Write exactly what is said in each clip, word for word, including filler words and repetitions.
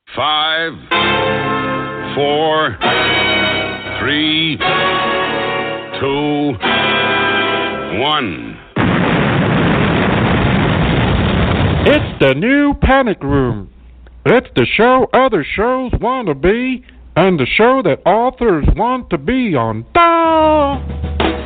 Five, four, three, two, one. It's the new Panic Room. It's the show other shows want to be, and the show that authors want to be on. Da!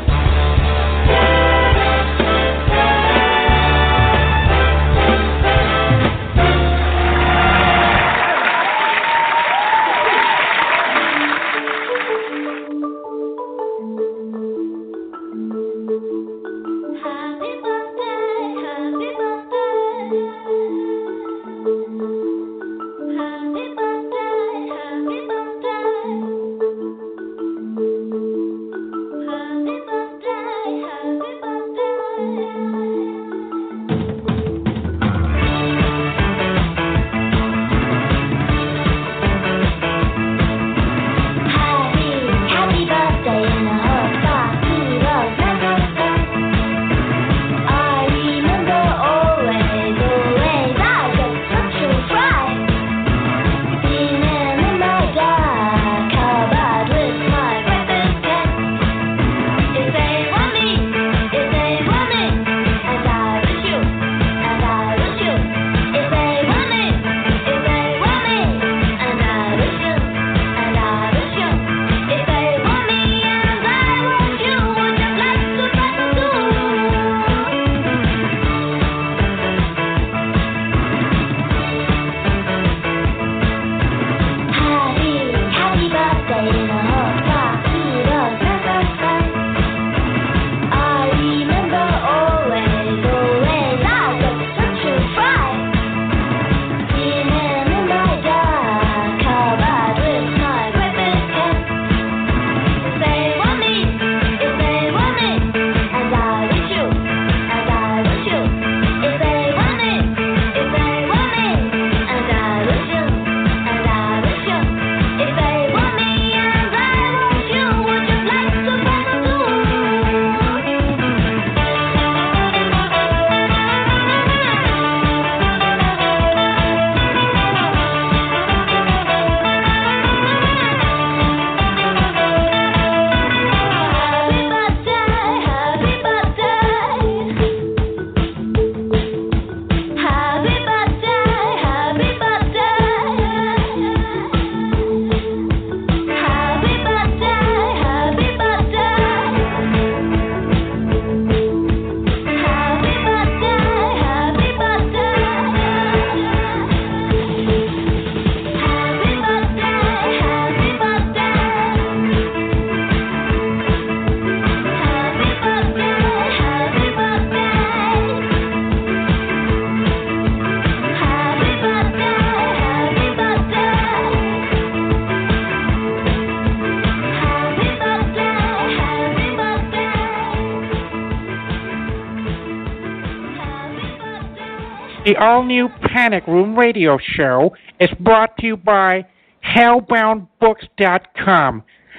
The all-new Panic Room radio show is brought to you by hellbound books dot com.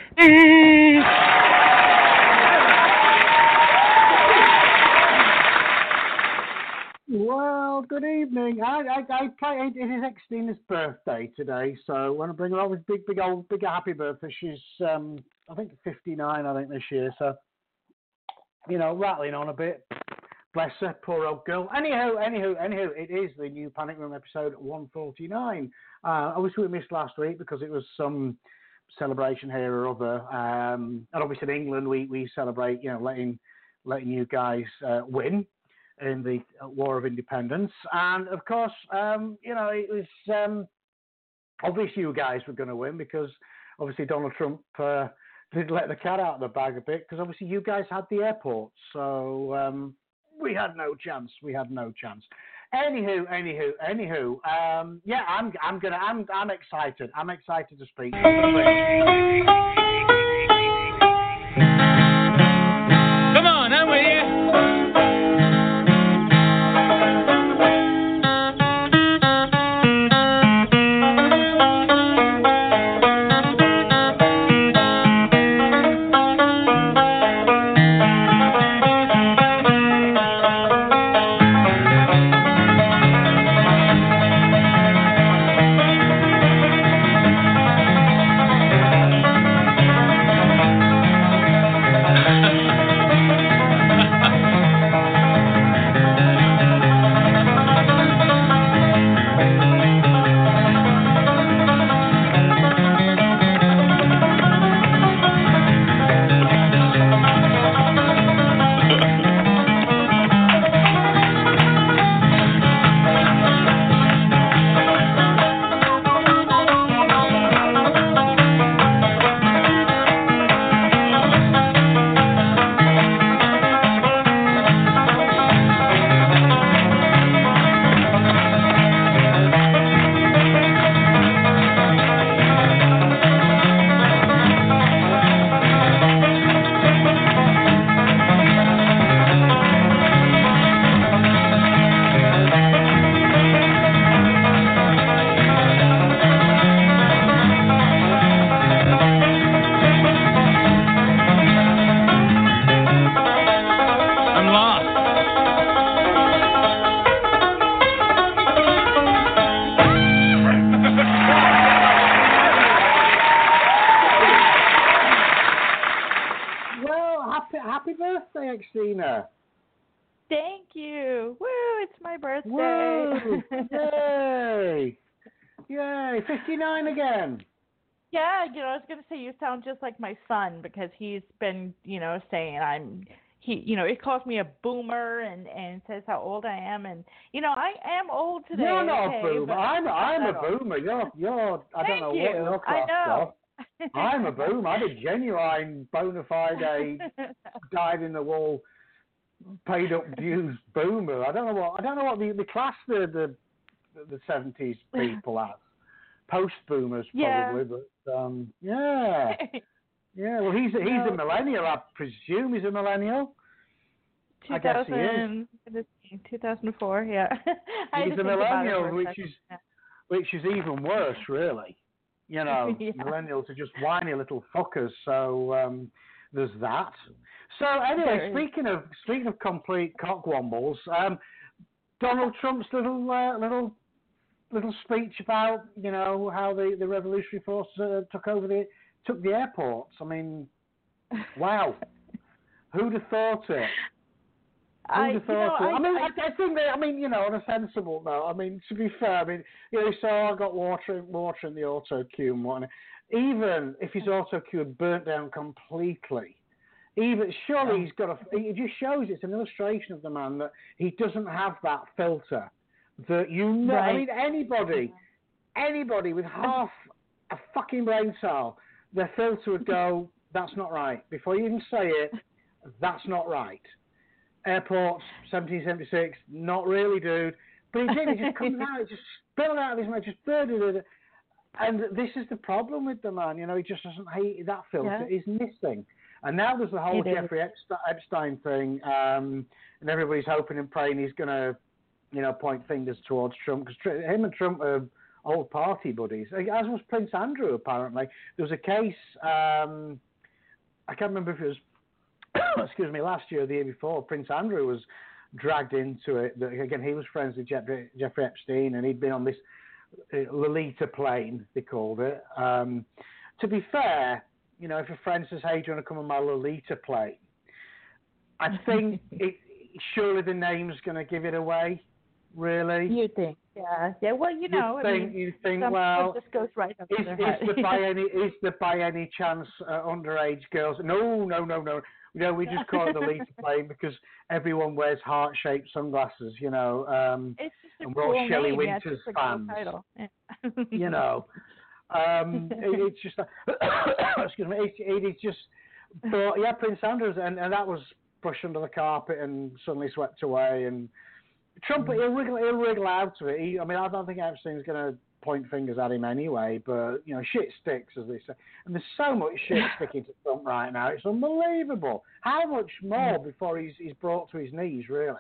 Well, good evening. I, I, I, it is Xtina's birthday today, so I want to bring her always big, big, old, big happy birthday. She's, um, I think, fifty-nine, I think, this year, so, you know, rattling on a bit. Bless her, poor old girl. Anyhow, anywho, anywho, it is the new Panic Room episode one forty-nine. Uh, I wish we missed last week because it was some celebration here or other. Um, and obviously in England, we, we celebrate, you know, letting letting you guys uh, win in the War of Independence. And of course, um, you know, it was um, obvious you guys were going to win because obviously Donald Trump uh, did let the cat out of the bag a bit because obviously you guys had the airport. So... Um, We had no chance. We had no chance. Anywho, anywho, anywho. Um, yeah, I'm, I'm gonna, I'm, I'm excited. I'm excited to speak. Come on, I'm with you. Xtina. Thank you. Woo! It's my birthday. Woo! Yay! Yay! fifty-nine again. Yeah, you know, I was gonna say you sound just like my son because he's been, you know, saying I'm he, you know, he calls me a boomer and and says how old I am, and you know, I am old today. You're not okay, a boomer. I'm I'm a boomer. You're you're I don't Thank know you. what you're I classed know. of. I'm a boomer. I'm a genuine bona fide died in the wall, paid up dues boomer. I don't know what I don't know what the the class the the the seventies people as. Post boomers probably, yeah. but um, yeah, yeah. Well, he's a, he's no. a millennial, I presume. He's a millennial. I guess he is. two thousand four, yeah. I He's a millennial, which is which is even worse, really. You know, yeah. millennials are just whiny little fuckers. So um, there's that. So anyway, speaking of speaking of complete cockwombles, um, Donald Trump's little uh, little. little speech about, you know, how the, the revolutionary force uh, took over the took the airports. I mean, wow, who'd have thought it? I, Who'd have thought you know, it? I, I mean, I, I, I think that. I mean, you know, on a sensible note. I mean, to be fair, I mean, you know, so I got water, water in the auto cue and whatnot. Even if his auto cue had burnt down completely, even surely he's got a. It just shows it's an illustration of the man that he doesn't have that filter. That you know, right. I mean, anybody, anybody with half a fucking brain cell, their filter would go, that's not right. Before you even say it, that's not right. Airports, seventeen seventy-six, not really, dude. But he did, it just comes out, it just spilled out of his mouth, just birded it. And this is the problem with the man, you know, he just doesn't hate that filter, yeah. He's missing. And now there's the whole it Jeffrey is. Epstein thing, um, and everybody's hoping and praying he's going to, you know, point fingers towards Trump, because him and Trump are old party buddies, as was Prince Andrew, apparently. There was a case, um, I can't remember if it was, excuse me, last year or the year before, Prince Andrew was dragged into it. That, again, he was friends with Jeffrey, Jeffrey Epstein, and he'd been on this uh, Lolita plane, they called it. Um, to be fair, you know, if a friend says, hey, do you want to come on my Lolita plane? I think it, surely the name's going to give it away. Really? You think? Yeah. Yeah. Well, you know, you think, I mean, you think, some well, just goes right up is, to their is head. there by any is there by any chance uh, underage girls? No, no, no, no. You know, we just call it the Lolita plane because everyone wears heart-shaped sunglasses. You know, um, it's just a and cool we're all Shelley name. Winters yeah, fans. Cool yeah. You know, um, it, it's just excuse me. It, it, it's just, but yeah, Prince Andrews, and, and that was brushed under the carpet and suddenly swept away and. Trump, he'll wriggle, he'll wriggle out of it. He, I mean, I don't think Epstein's going to point fingers at him anyway, but, you know, shit sticks, as they say. And there's so much shit sticking to Trump right now. It's unbelievable. How much more before he's, he's brought to his knees, really?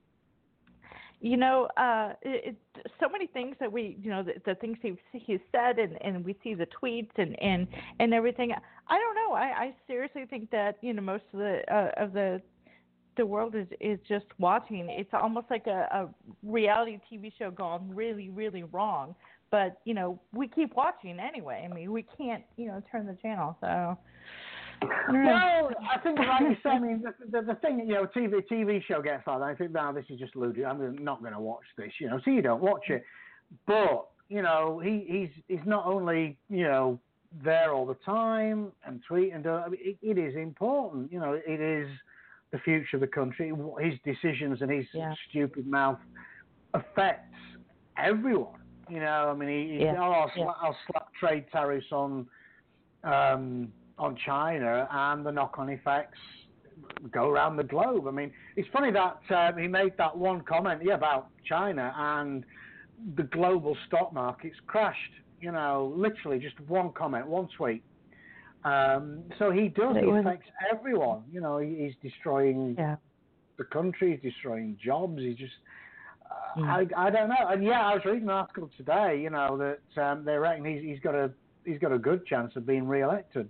You know, uh, it, it, so many things that we, you know, the, the things he he's said, and, and we see the tweets and, and, and everything. I don't know. I, I seriously think that, you know, most of the uh, of the the world is, is just watching. It's almost like a, a reality T V show gone really, really wrong. But, you know, we keep watching anyway. I mean, we can't, you know, turn the channel. So, I well, I think, like you said, I mean, the, the, the thing, you know, T V T V show gets like that. I think, now this is just ludicrous. I'm not going to watch this, you know. So you don't watch it. But, you know, he, he's he's not only, you know, there all the time and tweet and do, I mean, it, it is important. You know, it is the future of the country. His decisions and his yeah. stupid mouth affects everyone. You know, I mean, he, yeah. oh, I'll, yeah. slap, I'll slap trade tariffs on um, on China, and the knock-on effects go around the globe. I mean, it's funny that um, he made that one comment, yeah, about China, and the global stock market's crashed. You know, literally just one comment, one tweet. Um, so he does. It affects everyone. You know, he, he's destroying yeah. the country. He's destroying jobs. He just, uh, yeah. I, I don't know. And yeah, I was reading an article today. You know that um, they reckon he's, he's got a he's got a good chance of being re-elected.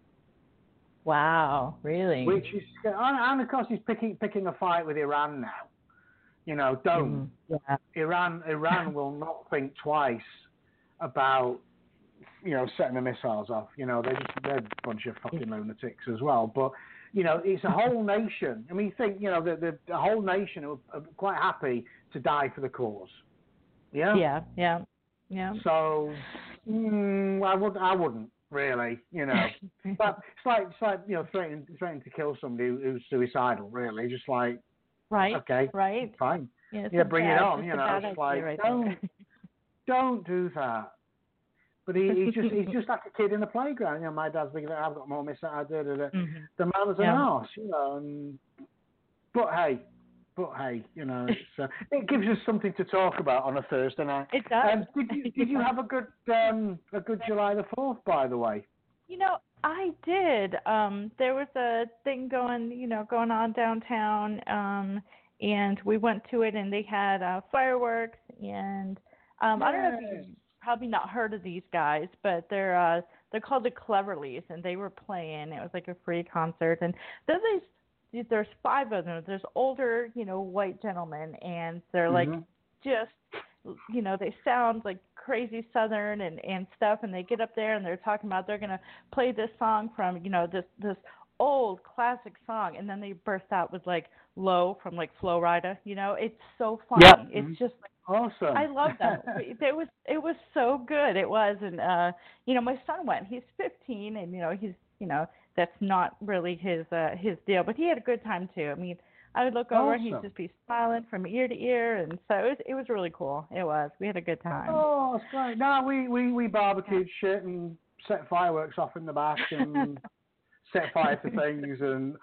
Wow, really? Which is, and, and of course, he's picking picking a fight with Iran now. You know, don't mm, yeah. Iran Iran will not think twice about. You know, setting the missiles off. You know, they're just they're a bunch of fucking lunatics as well. But you know, it's a whole nation. I mean, you think, you know, the, the, the whole nation are, are quite happy to die for the cause. Yeah? Yeah, yeah, yeah. So, mm, I, would, I wouldn't, really, you know. But it's like, it's like you know, threatening, threatening to kill somebody who, who's suicidal, really. Just like, right, okay, right. fine. Yeah, Yeah, bring bad, it on, it's you a know. bad It's idea like, right don't, don't do that. But he, he's just he's just like a kid in the playground. You know, my dad's big. I've got more miss that I did. Mm-hmm. The man's an Yeah. arse, you know. And, but hey, but hey, you know, it's, uh, it gives us something to talk about on a Thursday night. It does. Um, did you did you have a good um, a good July the Fourth, by the way? You know, I did. Um, there was a thing going, you know, going on downtown, um, and we went to it, and they had uh, fireworks, and um, I don't know if you've probably not heard of these guys, but they're uh, they're called the Cleverleys, and they were playing. It was like a free concert, and then these there's five of them. There's older, you know, white gentlemen, and they're like Mhm. just, you know, they sound like crazy Southern and, and stuff, and they get up there and they're talking about they're going to play this song from, you know, this this old classic song, and then they burst out with like Low from like Flo Rida, you know. It's so funny. Yep. It's Mhm. just Awesome. I love that. It was it was so good. It was, and uh, you know, my son went. He's fifteen, and you know, he's you know, that's not really his uh, his deal, but he had a good time too. I mean, I would look over and he'd Awesome. just be smiling from ear to ear, and so it was it was really cool. It was. We had a good time. Oh, that's great. No, we, we, we barbecued shit and set fireworks off in the back and set fire to things. And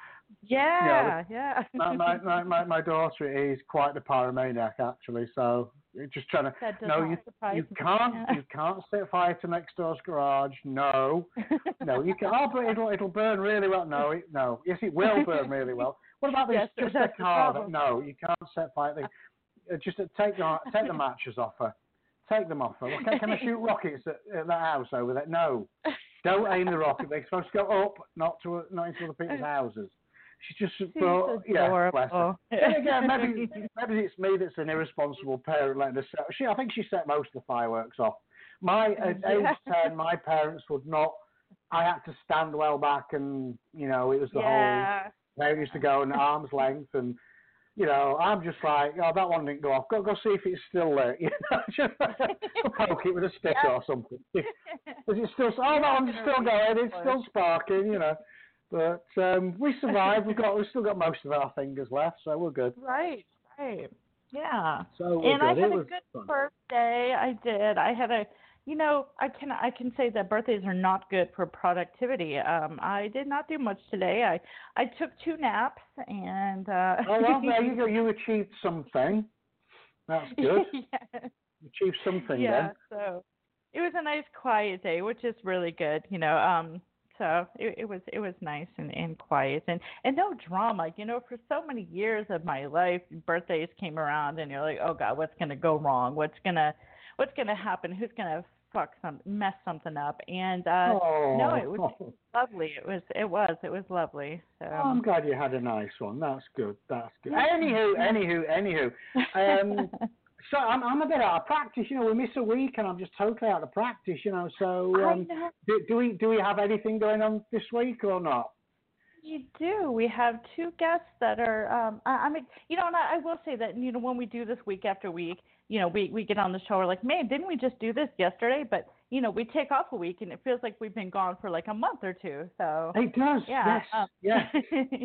Yeah, yeah. my, my, my, my, my daughter is quite the pyromaniac, actually. So you're just trying to. That does No, not you surprise you me. can't Yeah. you can't set fire to next door's garage. No, no, you can. Oh, but it'll it'll burn really well. No, it, no. Yes, it will burn really well. What about this? Yes, Just that's a the car. problem. No, you can't set fire. To, uh, just uh, take the take the matches off her. Take them off her. Well, Can, can I shoot rockets at, at that house over there? No, don't aim the rocket. They're supposed to go up, not to not into other people's houses. She's just, She's but, yeah, bless her. adorable. Then again, maybe maybe it's me that's an irresponsible parent letting her set. She, I think she set most of the fireworks off. My at age Yeah. ten, my parents would not. I had to stand well back, and you know, it was the Yeah. whole. They used to go an arm's length, and you know, I'm just like, oh, that one didn't go off. Go go see if it's still lit. You know, just poke it with a stick Yeah. or something. Is it still? Oh, that one's still going. It's still sparking. You know. But um, we survived. We've got, we've still got most of our fingers left, so we're good. Right, right. Yeah. So we're And good. I It had a was good fun. birthday. I did. I had a, you know, I can I can say that birthdays are not good for productivity. Um, I did not do much today. I I took two naps and. Uh, Oh well, there you go. You achieved something. That's good. yeah. You achieved something Yeah. then. So it was a nice quiet day, which is really good. You know. Um. So it, it was it was nice and, and quiet and, and no drama. You know, for so many years of my life, birthdays came around and you're like, oh God, what's gonna go wrong? What's gonna what's gonna happen? Who's gonna fuck some mess something up? And uh, Oh. no, it was lovely. It was it was it was lovely. So Oh, I'm glad you had a nice one. That's good. That's good. Yeah. Anywho, anywho, anywho. Um, so I'm, I'm a bit out of practice. You know, we miss a week, and I'm just totally out of practice. You know, so I um, know. do, do we do we have anything going on this week or not? We do. We have two guests that are. Um, I, I mean, you know, and I, I will say that you know when we do this week after week, you know, we we get on the show. We're like, man, didn't we just do this yesterday? But you know, we take off a week, and it feels like we've been gone for like a month or two. So It does. yeah, Yes. um, yes.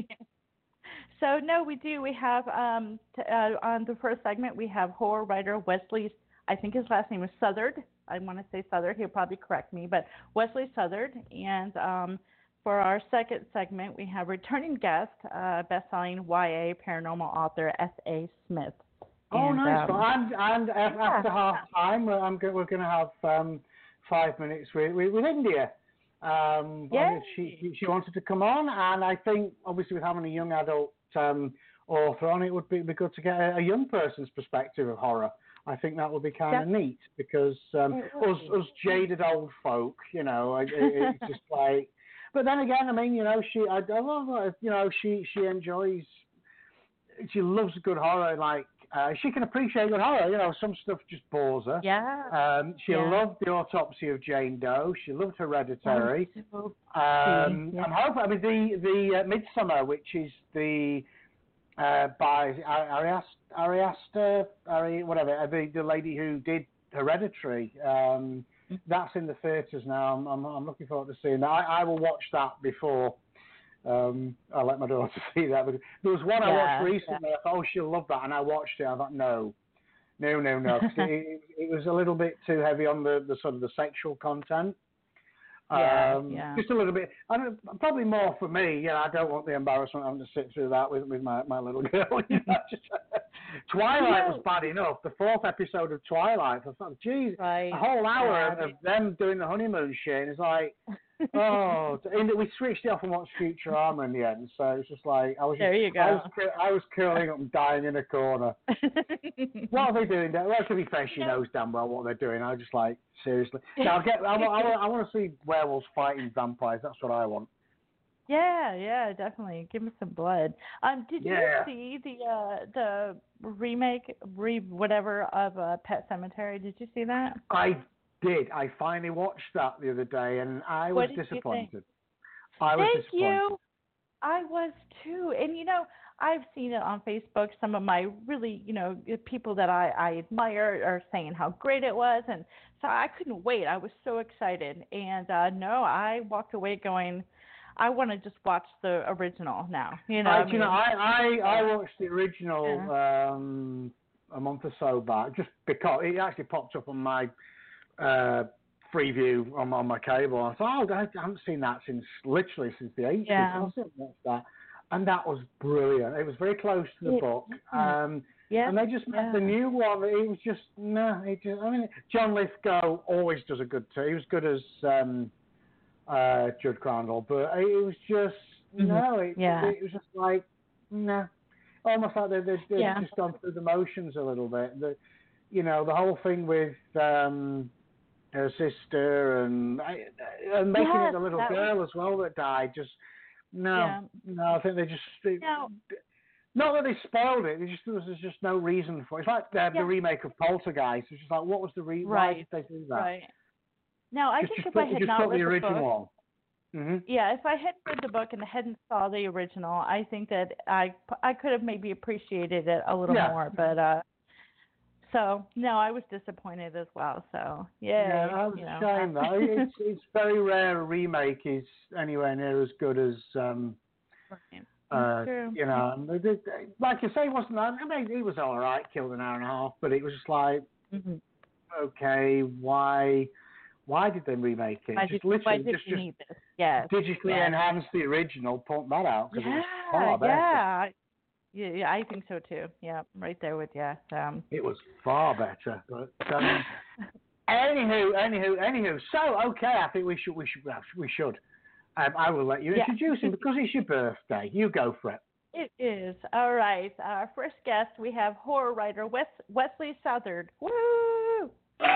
So no, we do. We have um t- uh, on the first segment we have horror writer Wesley. I think his last name is Southard. I want to say Southard. He'll probably correct me, but Wesley Southard. And um, for our second segment, we have returning guest, uh, best-selling Y A paranormal author S A Smith. Oh, And, nice. um, Well, and and af- yeah. after half time, we're, I'm go- we're going to have um, five minutes with with, with India. Um, Yay. she, she she wanted to come on, and I think obviously with having a young adult um, author on, it would be, be good to get a, a young person's perspective of horror. I think that would be kind of Yep. neat because um, It would us be. us jaded old folk, you know, it, it, it's just like. But then again, I mean, you know, she I, I love her, you know she she enjoys. She loves good horror. Like Uh, she can appreciate good horror. You know, some stuff just bores her. Yeah. Um, she yeah. loved The Autopsy of Jane Doe. She loved Hereditary. Oh, um, yeah. I'm hoping. I mean, the the uh, Midsummer, which is the uh, by Ari Aster, Ari Aster, Ari whatever, uh, the the lady who did Hereditary. Um, mm-hmm. That's in the theatres now. I'm, I'm I'm looking forward to seeing that. I, I will watch that before. Um, I let my daughter see that. But there was one yeah, I watched recently. Yeah. I thought, oh, she'll love that, and I watched it. I thought, no, no, no, no. it, it, it was a little bit too heavy on the, the sort of the sexual content. Yeah, um, yeah. Just a little bit. I mean, probably more for me. Yeah, I don't want the embarrassment of having to sit through that with with my, my little girl. You know, just, Twilight was bad enough. The fourth episode of Twilight, I thought, geez, right. a whole hour yeah. of them doing the honeymoon shit. And it's like. oh, and we switched it off and watched Futurama in the end. So it's just like I was. There just, you go. I was, I was curling up and dying in a corner. What are they doing? There? Well, to be fair, she knows damn well what they're doing. I was just like, seriously. Now, get. I, I, I want to see werewolves fighting vampires. That's what I want. Yeah, yeah, definitely. Give me some blood. Um, did yeah. you see the uh, the remake, re whatever of uh, Pet Sematary? Did you see that? I. did. I finally watched that the other day, and I was disappointed. I was Thank disappointed. you. I was too. And, you know, I've seen it on Facebook. Some of my really, you know, people that I, I admire are saying how great it was. And so I couldn't wait. I was so excited. And, uh, no, I walked away going, I want to just watch the original now. You know, I, I you mean, know, I, I, I watched the original yeah. um, a month or so back, just because it actually popped up on my uh Freeview on, on my cable. I thought, oh, I haven't seen that since literally since the eighties. Yeah. I watched that, and that was brilliant. It was very close to the it, book. Um, yeah. And they just yeah. the new one. It was just no. It just, I mean, John Lithgow always does a good. T- he was good as um, uh, Judd Crandall, but it was just mm-hmm. no. It, yeah. it, it was just like no. Almost like they they they've yeah. just gone through the motions a little bit. The, you know, the whole thing with um, her sister and and making yes, it the little girl was... as well that died. Just no, yeah. no. I think they just they, no. not that they spoiled it. They just there was just no reason for it. It's like the, yeah. the remake of Poltergeist. It's just like, what was the reason? Right. Why did they do that? Right. Now I just, think just if put, I had just not put read the original the book, on. Mm-hmm. Yeah, if I had read the book and hadn't saw the original, I think that I I could have maybe appreciated it a little yeah. more. But uh, so no, I was disappointed as well. So yeah, yeah, that was you a know. shame. Though it's it's very rare a remake is anywhere near as good as um, uh, True. you know. Like you say, it wasn't. I mean, he was all right, killed an hour and a half, but it was just like, mm-hmm. okay, why? Why did they remake it? Why just did, literally, why did just, you just need this? Yes. digitally yeah. enhance the original, put that out because yeah, it was far better. Yeah, yeah, yeah, I think so too. Yeah, right there with you. Um, it was far better. But um, anywho, anywho, anywho. So okay, I think we should, we should, we should. Um, I will let you yeah. introduce him because it's your birthday. You go for it. It is. All right. Our first guest, we have horror writer Wes, Wesley Southard. Woo!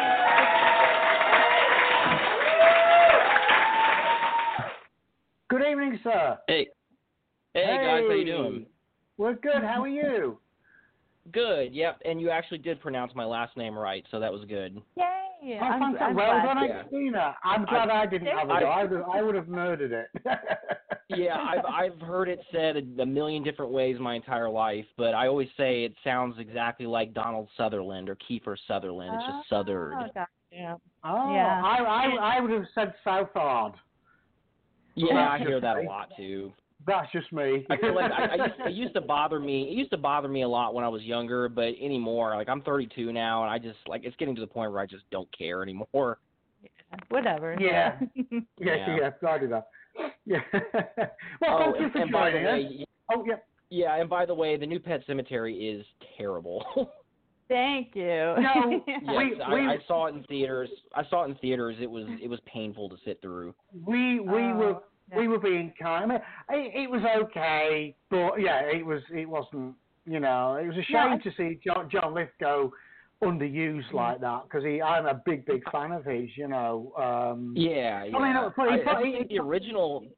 Good evening, sir. Hey. Hey, hey, guys, how you doing? We're good. How are you? Good. Yep. And you actually did pronounce my last name right, so that was good. Yay! Oh, I'm, fantastic. I'm Well glad. done, Yeah. Christina. I'm glad I, I didn't have a I, go. I would, I would have murdered it. yeah, I've I've heard it said a, a million different ways my entire life, but I always say it sounds exactly like Donald Sutherland or Kiefer Sutherland. It's just Southard. Oh, gotcha. Yeah. Oh, Yeah. I, I, I would have said Southard. Yeah, I hear that a lot too. That's just me. I feel like I, I used, it used to bother me. It used to bother me a lot when I was younger, but anymore, like I'm thirty-two now, and I just like it's getting to the point where I just don't care anymore. Yeah. Whatever. Yeah. yeah, Yeah. yeah, I do that. Yeah. well, Oh, thank you and, for and by the joining us. way, Oh, yeah. yeah, and by the way, the new Pet Cemetery is terrible. Thank you. No, Yes, we, I, we, I saw it in theaters. I saw it in theaters. It was it was painful to sit through. we, we Oh, were. yeah. We were being kind. I mean, it, it was okay, but yeah, it was. It wasn't. You know, it was a shame No, I- to see John, John Lithgow underused like that because he. I'm a big, big fan of his. You know. Um, Yeah, yeah. I mean, but I, he- I he- think the original,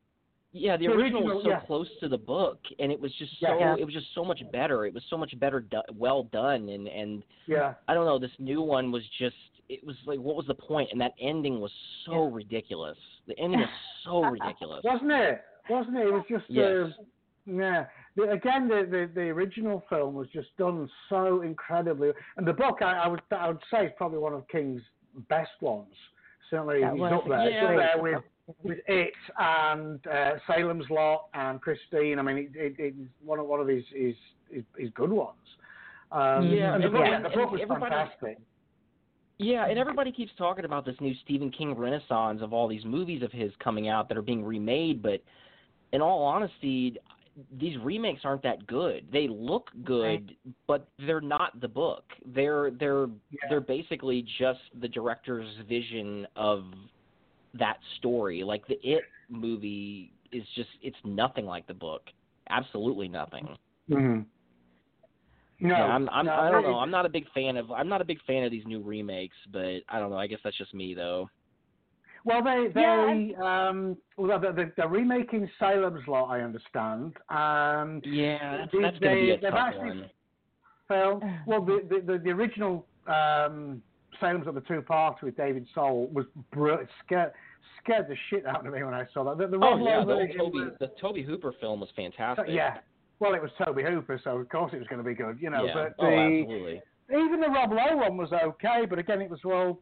Yeah, the, The original, original, was so yeah. close to the book, and it was just Yeah. so Yeah. it was just so much better. It was so much better, do, well done, and and Yeah. I don't know. This new one was just it was like, what was the point? And that ending was so ridiculous. The ending was so ridiculous. Wasn't it? Wasn't it? It was just, Yes. uh, yeah. The, again, the, the the original film was just done so incredibly, and the book I, I would I would say is probably one of King's best ones. Certainly, That he's was up there. He's up Yeah. there with with It and uh, Salem's Lot and Christine. I mean, it, it, it's one of one of his his, his, his good ones. Um, Yeah, and the and- book, and- the book and was everybody- fantastic. Yeah, and everybody keeps talking about this new Stephen King renaissance of all these movies of his coming out that are being remade, but in all honesty, these remakes aren't that good. They look good, but they're not the book. They're they're Yeah. they're basically just the director's vision of that story. Like the It movie is just it's nothing like the book. Absolutely nothing. Mm-hmm. No, yeah, I'm, I'm no, I don't no, know. I'm not a big fan of I'm not a big fan of these new remakes, but I don't know. I guess that's just me though. Well, they they Yeah, um well the the they're remaking Salem's Lot, I understand. Um, Yeah, that's, They- that's going to be they- a they've tough actually- one. film. Well, the the the, the original um, Salem's Lot, the two parts with David Soul was brilliant. Scared scared the shit out of me when I saw that. The, the Oh Rob yeah, Lowe the old version Toby was- the Toby Hooper film was fantastic. yeah. Well, it was Toby Hooper, so of course it was going to be good, you know. Yeah. But oh, the, absolutely. even the Rob Lowe one was okay, but again, it was well.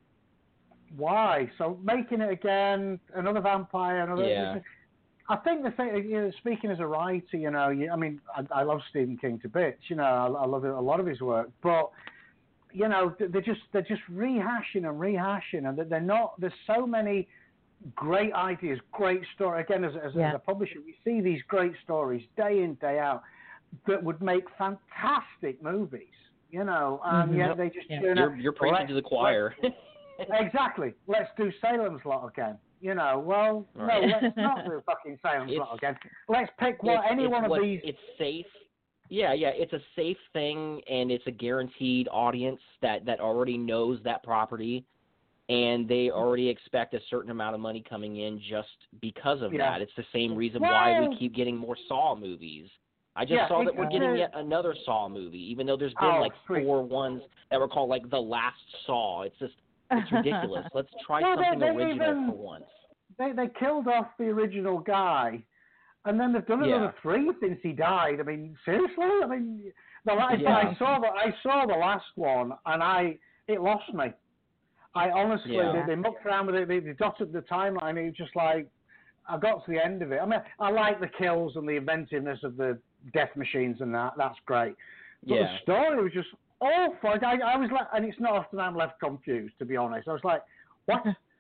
Why? So making it again, another vampire, another. Yeah. I think the thing, you know, speaking as a writer, you know, you, I mean, I, I love Stephen King to bits, you know, I, I love a lot of his work, but you know, they're just they're just rehashing and rehashing, and they're not. There's so many great ideas, great story. Again, as, as, Yeah. as a publisher, we see these great stories day in, day out that would make fantastic movies, you know, and Mhm. yet they just Yeah. turn You're out. you're preaching let's- to the choir. Exactly. Let's do Salem's Lot again. You know, well, Right. no, let's not do fucking Salem's It's- Lot again. Let's pick what It's- any it's one of what- these. It's safe. Yeah, yeah, it's a safe thing, and it's a guaranteed audience that that already knows that property, and they already expect a certain amount of money coming in just because of Yeah. that. It's the same reason why Well- we keep getting more Saw movies. I just Yeah, saw that it- we're getting uh, yet another Saw movie, even though there's been Oh, like sweet. four ones that were called like The Last Saw. It's just it's ridiculous. Let's try Well, they- something they original even- for once. They they killed off the original guy, and then they've done Yeah. another three since he died. I mean, seriously? I mean, the last Yeah. I saw the I saw the last one, and I it lost me. I honestly, Yeah. they, they mucked around with it. They, they dotted the timeline. It was just like I got to the end of it. I mean, I like the kills and the inventiveness of the death machines and that. That's great. But Yeah. the story was just awful. I, I was like, and it's not often I'm left confused, to be honest. I was like, what?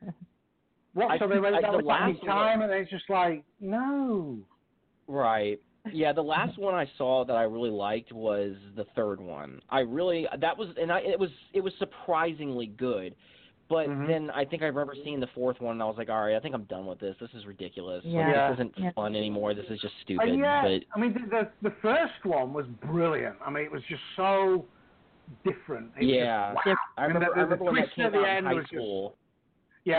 What? I so they think- went I- that the was back in last time, and it's just like, no. Right. Yeah, the last one I saw that I really liked was the third one. I really that was and I it was it was surprisingly good. But Mhm. then I think I remember seeing the fourth one and I was like, all right, I think I'm done with this. This is ridiculous. Like, Yeah. this isn't Yeah. fun anymore. This is just stupid. And yeah, But I mean, the, the the first one was brilliant. I mean, it was just so different. It was Yeah. just, wow. I And remember, the- I remember the when that twist came at the out in end high was just- school. Yeah.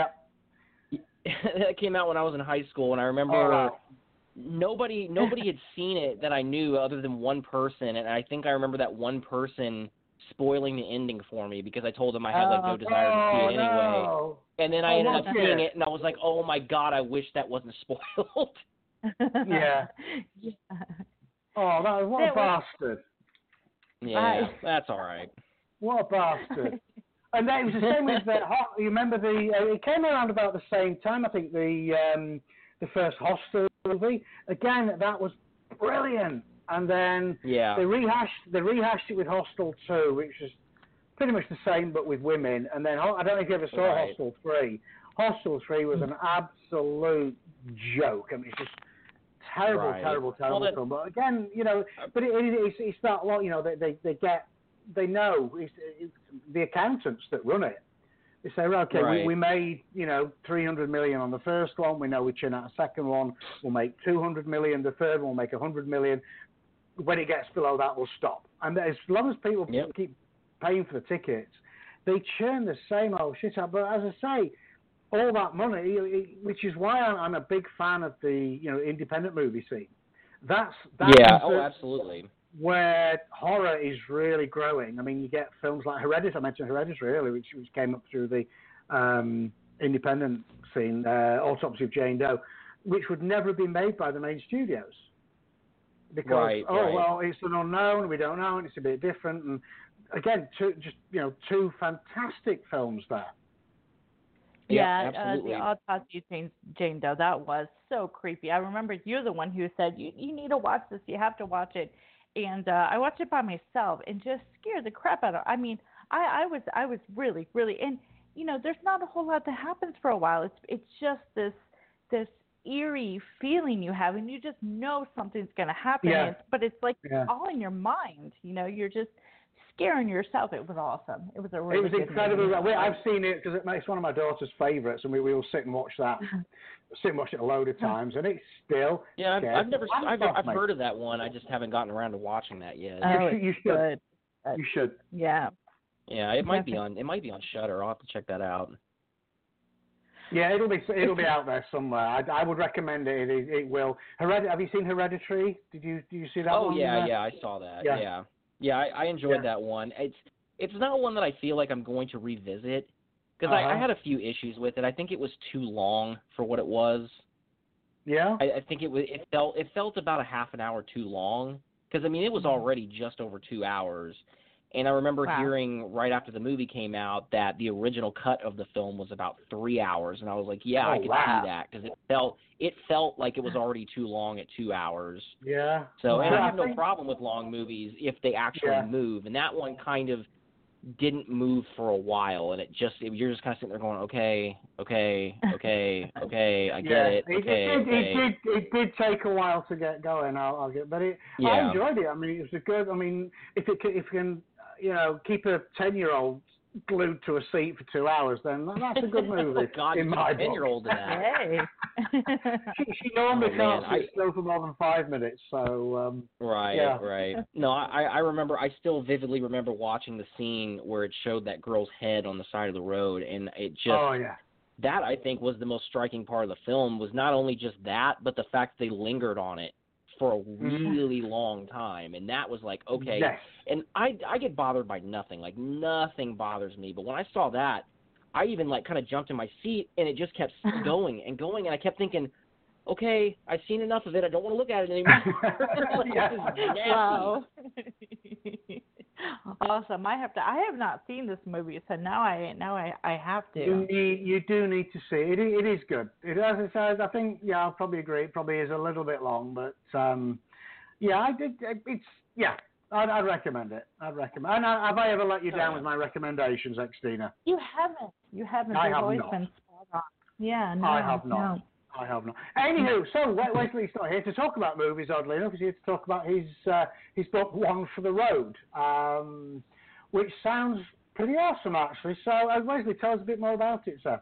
That came out when I was in high school, and I remember Oh, wow. nobody nobody had seen it that I knew other than one person, and I think I remember that one person spoiling the ending for me because I told them I had like no desire to see it Oh, anyway. no. And then I Oh, ended up look seeing it. it, and I was like, oh my god, I wish that wasn't spoiled. Yeah. Yeah. Oh, that, what That a was- bastard. yeah, I- that's all right. What a bastard. And that, it was the same with the, Ho- you remember the, uh, it came around about the same time, I think, the um, the first Hostel movie. Again, that was brilliant. And then Yeah. they rehashed, they rehashed it with Hostel two, which is pretty much the same but with women. And then, I don't know if you ever saw Right. Hostel three. Hostel three was an absolute joke. I mean, it's just terrible, Right. terrible, terrible Well, that- film. But again, you know, but it, it, it's, it's that lot, you know, they, they, they get, they know, it's, it's the accountants that run it. They say, right, okay, Right. we, we made, you know, three hundred million on the first one. We know we churn out a second one. We'll make two hundred million. The third one will make one hundred million. When it gets below that, we'll stop. And as long as people Yep. keep paying for the tickets, they churn the same old shit out. But as I say, all that money, which is why I'm, I'm a big fan of the you know independent movie scene. That's that's yeah. the, Oh, absolutely. where horror is really growing. I mean, you get films like Hereditary. I mentioned Hereditary earlier, which which came up through the um, independent scene, uh, Autopsy of Jane Doe, which would never have been made by the main studios. Because, right, oh, right. well, it's an unknown, we don't know, and it's a bit different. And again, two, just, you know, two fantastic films there. Yeah, yeah uh, absolutely. the Autopsy of Jane, Jane Doe, that was so creepy. I remember you're the one who said, you, you need to watch this, you have to watch it. And uh, I watched it by myself and just scared the crap out of I mean, I, I was I was really, really, and, you know, there's not a whole lot that happens for a while. It's it's just this this eerie feeling you have, and you just know something's going to happen. Yeah. It's, but it's like Yeah. all in your mind. You know, you're just scaring yourself. It was awesome. It was a really It was good incredibly. movie. We, I've seen it because it makes one of my daughter's favourites, and we, we all sit and watch that. sit and watch it a load of times, and it's still. Yeah, I've, I've never. I've, off, I've mate. heard of that one. I just haven't gotten around to watching that yet. Oh, you, you it's should. good. You should. Yeah. Yeah, it might be on. It might be on Shudder. I'll have to check that out. Yeah, it'll be it'll be out there somewhere. I, I would recommend it. It, it will. Hered- have you seen Hereditary? Did you do you see that Oh one? yeah, there? yeah, I saw that. Yeah. Yeah, yeah, I, I enjoyed Yeah. that one. It's it's not one that I feel like I'm going to revisit because I, I Uh-huh. had a few issues with it. I think it was too long for what it was. Yeah. I, I think it was. It felt it felt about a half an hour too long because I mean it was already just over two hours. And I remember Wow. hearing right after the movie came out that the original cut of the film was about three hours, and I was like, "Yeah, Oh, I could wow. see that," because it felt it felt like it was already too long at two hours. Yeah. So, and Yeah, I have no think- problem with long movies if they actually Yeah. move, and that one kind of didn't move for a while, and it just it, you're just kind of sitting there going, "Okay, okay, okay, okay, I get yeah. it, okay, it, okay." it did. It did take a while to get going. I'll, I'll get, but it, I Yeah. enjoyed it. I mean, it was a good. I mean, if it can, if you can, you know, keep a ten-year-old glued to a seat for two hours, then that's a good movie. Oh God, in you my a ten-year-old in that. Hey. she, she normally Oh, can't man, sit I- still for more than five minutes. So um, Right, Yeah. right. No, I, I remember, I still vividly remember watching the scene where it showed that girl's head on the side of the road, and it just, oh yeah, that I think was the most striking part of the film, was not only just that, but the fact that they lingered on it for a really long time, and that was like, okay, yes. and I, I get bothered by nothing, like nothing bothers me, but when I saw that, I even like kind of jumped in my seat, and it just kept going and going, and I kept thinking, okay, I've seen enough of it. I don't want to look at it anymore. Like, Yeah. this is nasty. Wow. Awesome. I have to. I have not seen this movie, so now I now I, I have You to. need, you do need to see it. It, it is good. It, as I said, I think, yeah, I'll probably agree. It probably is a little bit long, but um, yeah, I did. It's yeah, I'd, I'd recommend it. I'd recommend. And I, have I ever let you down with my recommendations, Xtina? You haven't. You haven't. I They've have always not. been spot on. Yeah. No. I have not. No. I have not. Anywho, so Wes- Wesley's not here to talk about movies, oddly enough. He's here to talk about his uh, his book, One for the Road, um, which sounds pretty awesome, actually. So, uh, Wesley, tell us a bit more about it, sir.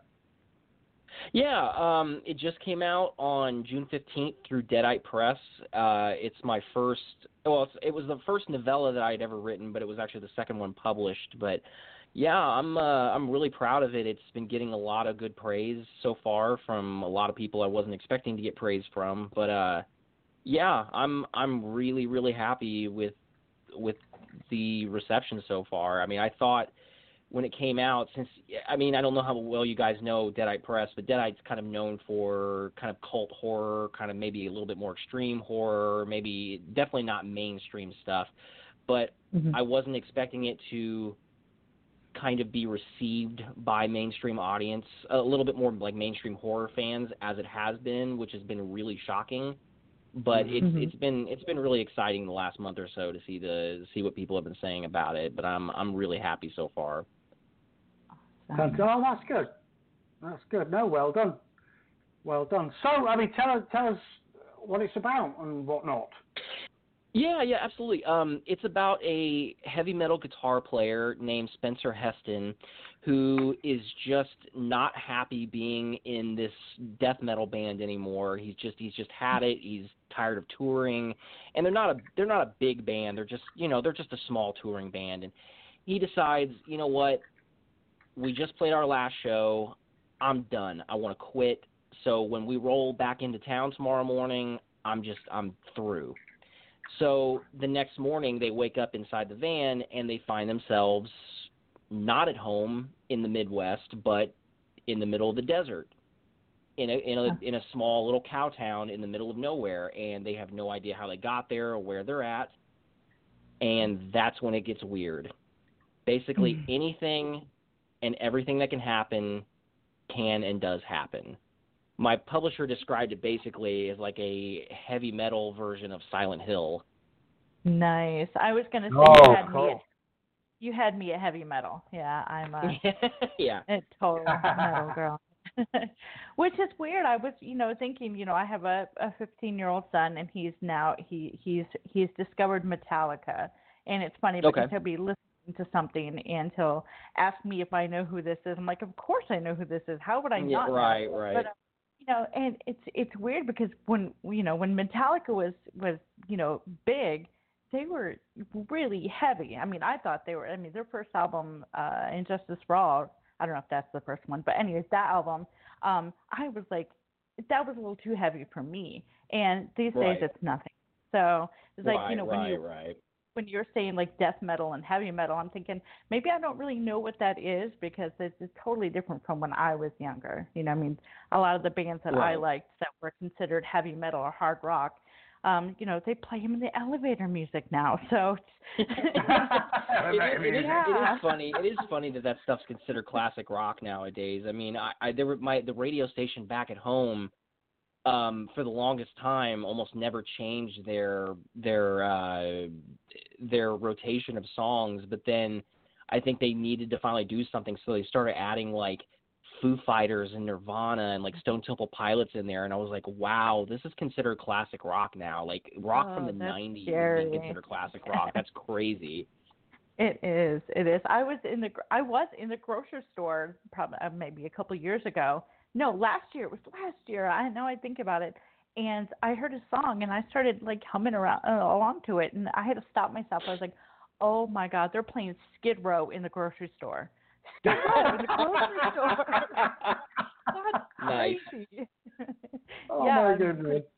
Yeah, um, it just came out on June fifteenth through Deadite Press. Uh, it's my first, well, it's, it was the first novella that I had ever written, but it was actually the second one published. But yeah, I'm uh, I'm really proud of it. It's been getting a lot of good praise so far from a lot of people I wasn't expecting to get praise from. But uh, yeah, I'm I'm really really happy with with the reception so far. I mean, I thought when it came out, since, I mean, I don't know how well you guys know Deadite Press, but Deadite's kind of known for kind of cult horror, kind of maybe a little bit more extreme horror, maybe definitely not mainstream stuff. But Mhm. I wasn't expecting it to kind of be received by mainstream audience, a little bit more like mainstream horror fans as it has been, which has been really shocking. But it's Mhm. it's been it's been really exciting the last month or so to see the see what people have been saying about it. But I'm I'm really happy so far. Fantastic. Oh, that's good. That's good. No, well done. Well done. So, I mean, tell us tell us what it's about and whatnot. Yeah, yeah, absolutely. Um, it's about a heavy metal guitar player named Spencer Heston who is just not happy being in this death metal band anymore. He's just he's just had it. He's tired of touring, and they're not a they're not a big band. They're just you know they're just a small touring band. And he decides, you know what, we just played our last show. I'm done. I want to quit. So when we roll back into town tomorrow morning, I'm just, I'm through. So the next morning they wake up inside the van and they find themselves not at home in the Midwest, but in the middle of the desert, in a in a in a small little cow town in the middle of nowhere, and they have no idea how they got there or where they're at. And that's when it gets weird. Basically, mm. anything and everything that can happen can and does happen. My publisher described it basically as like a heavy metal version of Silent Hill. Nice. I was going to say oh, you, had cool. me at, you had me at heavy metal. Yeah, I'm a, yeah. a total metal girl. Which is weird. I was, you know, thinking, you know, I have a a fifteen-year-old son, and he's now he he's he's discovered Metallica, and it's funny because okay. he'll be listening to something and he'll ask me if I know who this is. I'm like, of course I know who this is. How would I yeah, not? Right, know? right. But, uh, you know, and it's it's weird because when you know when Metallica was was you know big, they were really heavy. I mean, I thought they were. I mean, their first album, uh, Injustice for All. I don't know if that's the first one, but anyways, that album, um, I was like, that was a little too heavy for me. And these right. days, it's nothing. So it's like right, you know when right, you right. when you're saying like death metal and heavy metal, I'm thinking maybe I don't really know what that is because it's, it's totally different from when I was younger. You know, I mean, a lot of the bands that right. I liked that were considered heavy metal or hard rock. Um, you know, they play them in the elevator music now, so it, is, it, is, yeah. it is funny. It is funny that that stuff's considered classic rock nowadays. I mean, I, I there were my the radio station back at home um, for the longest time almost never changed their their uh, their rotation of songs, but then I think they needed to finally do something, so they started adding like Foo Fighters and Nirvana and like Stone Temple Pilots in there, and I was like, wow, this is considered classic rock now. Like rock oh, from the nineties scary. is being considered classic rock. That's crazy. It is. It is. I was in the I was in the grocery store probably uh, maybe a couple of years ago. No, last year. It was last year. I know. I think about it, and I heard a song, and I started like humming around uh, along to it, and I had to stop myself. I was like, oh my God, they're playing Skid Row in the grocery store. Skid Row in the grocery store. That's nice. crazy. Oh yeah, my goodness. Pretty,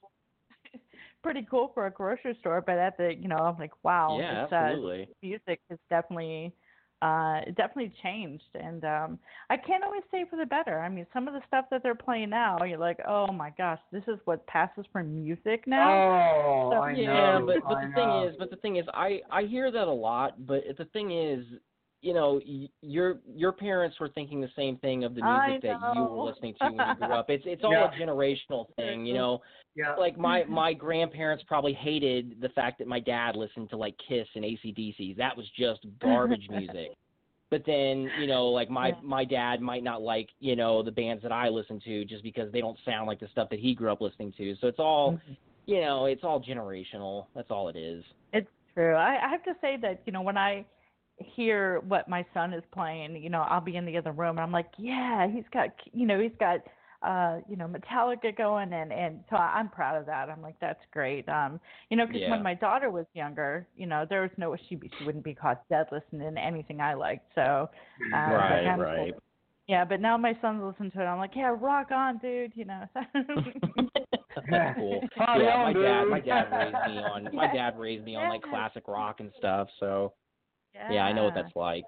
pretty cool for a grocery store, but at the you know I'm like wow, yeah, it's, absolutely. Uh, music has definitely uh, it definitely changed, and um, I can't always say for the better. I mean, some of the stuff that they're playing now, you're like, oh my gosh, this is what passes for music now. Oh, so, I yeah, know. but but I the know. thing is, but the thing is, I I hear that a lot. But the thing is, you know, y- your your parents were thinking the same thing of the music that you were listening to when you grew up. It's it's all Yeah. a generational thing, you know. Yeah. Like my my grandparents probably hated the fact that my dad listened to like Kiss and A C D C. That was just garbage music. But then, you know, like my, yeah. my dad might not like, you know, the bands that I listen to just because they don't sound like the stuff that he grew up listening to. So it's all, mm-hmm. you know, it's all generational. That's all it is. It's true. I, I have to say that, you know, when I hear what my son is playing, you know, I'll be in the other room and I'm like, yeah, he's got, you know, he's got, uh, you know, Metallica going, and, and so I'm proud of that. I'm like, that's great. Um, you know, because Yeah. when my daughter was younger, you know, there was no, she, she wouldn't be caught dead listening to anything I liked. So, uh, Right, kind of right. cool. Yeah, but now my son's listening to it. I'm like, yeah, rock on, dude. You know. That's cool. Party Yeah, on, my dude. dad, my dad raised me on, my Yeah. dad raised me on like Yeah. classic rock and stuff. So yeah. yeah, I know what that's like.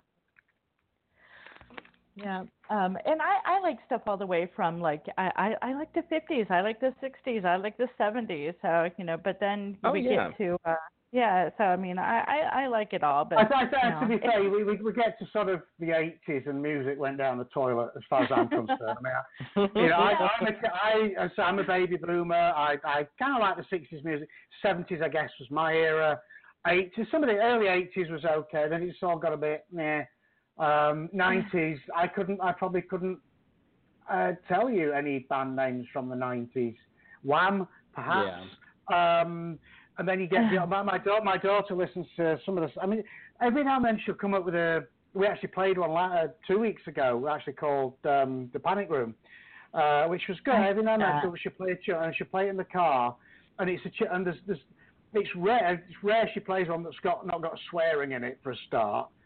Yeah, um, and I, I like stuff all the way from like I, I, I like the fifties, I like the sixties, I like the seventies. So you know, but then Oh, we yeah. get to uh, yeah. So I mean, I, I, I like it all. But I, I, I, you know, to be it- fair, we, we we get to sort of the eighties and music went down the toilet as far as I'm concerned. I mean, I, you know, I, I'm a, I, so I'm a baby boomer. I, I kind of like the sixties music. seventies, I guess, was my era. eighties, some of the early eighties was okay. Then it's all got a bit, nah. Um, nineties, I couldn't, I probably couldn't uh, tell you any band names from the nineties. Wham, perhaps. Yeah. Um, and then you get the, my my daughter. My daughter listens to some of the. I mean, every now and then she'll come up with a. We actually played one uh, two weeks ago. Actually called um, the Panic Room, uh, which was good. Every now and then she'll, she'll play it, and she'll play it in the car, and it's a and there's, there's it's rare. It's rare she plays one that's got not got swearing in it for a start.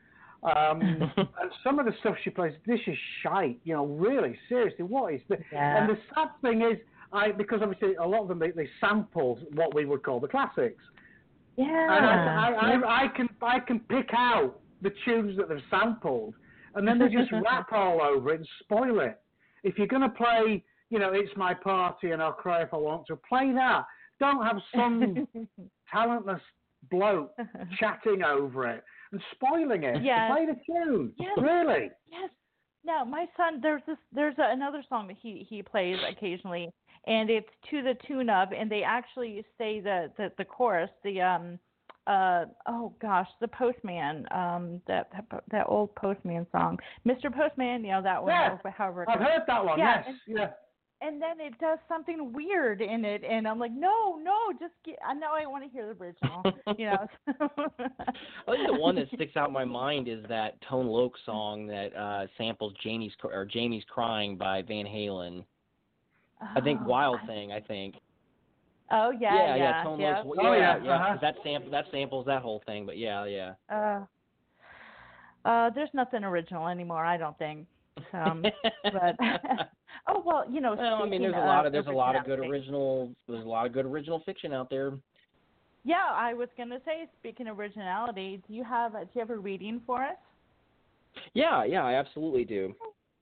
Um, and some of the stuff she plays, this is shite. You know, really, seriously, what is the? Yeah. And the sad thing is, I because obviously a lot of them they, they sample what we would call the classics. Yeah. And I, I, I, I can I can pick out the tunes that they've sampled, and then they just rap all over it and spoil it. If you're going to play, you know, It's My Party and I'll Cry If I Want to, play that. Don't have some talentless bloke chatting over it and spoiling it. Yes. Play the tune. Yes. Really? Yes. No, my son. There's this. There's a, another song that he he plays occasionally, and it's to the tune of, and they actually say the the, the chorus. The um uh oh gosh, the Postman. Um that that old Postman song, Mister Postman. You know that one. Yeah. Or however. I've heard that one. Yeah, Yes. and, yeah. And then it does something weird in it, and I'm like, no, no, just get. I know I want to hear the original. You know. I think the one that sticks out in my mind is that Tone Loc song that uh, samples Jamie's or Jamie's Crying by Van Halen. Oh, I think Wild I, Thing. I think. Oh yeah, Yeah, yeah, yeah. Tone yeah. Loc's, Oh, yeah, yeah, yeah. uh-huh. 'cause that sample that samples that whole thing, but yeah, yeah. Uh, uh, there's nothing original anymore, I don't think. Um, but oh well, you know. Well, I mean, there's a of lot of there's a lot of good originality. original there's a lot of good original fiction out there. Yeah, I was gonna say, speaking of originality, do you have do you have a reading for us? Yeah, yeah, I absolutely do.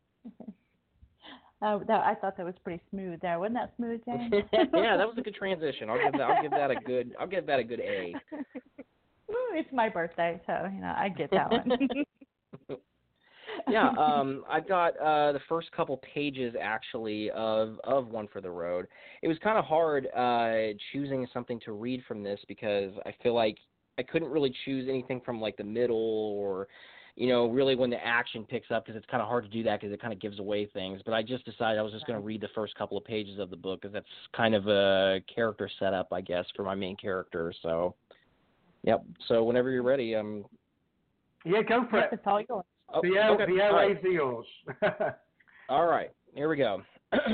Oh, that, I thought that was pretty smooth there. Wasn't that smooth, James? Yeah, that was a good transition. I'll give that I'll give that a good I'll give that a good A. Ooh, it's my birthday, so you know I get that one. Yeah, um, I've got uh, the first couple pages actually of of One for the Road. It was kind of hard uh, choosing something to read from this because I feel like I couldn't really choose anything from like the middle or, you know, really when the action picks up because it's kind of hard to do that because it kind of gives away things. But I just decided I was just going to read the first couple of pages of the book because that's kind of a character setup, I guess, for my main character. So, yep. So whenever you're ready, um. Yeah, go for it. It's all yours. Oh, The air, okay. the All right. airwaves are yours. All right, here we go.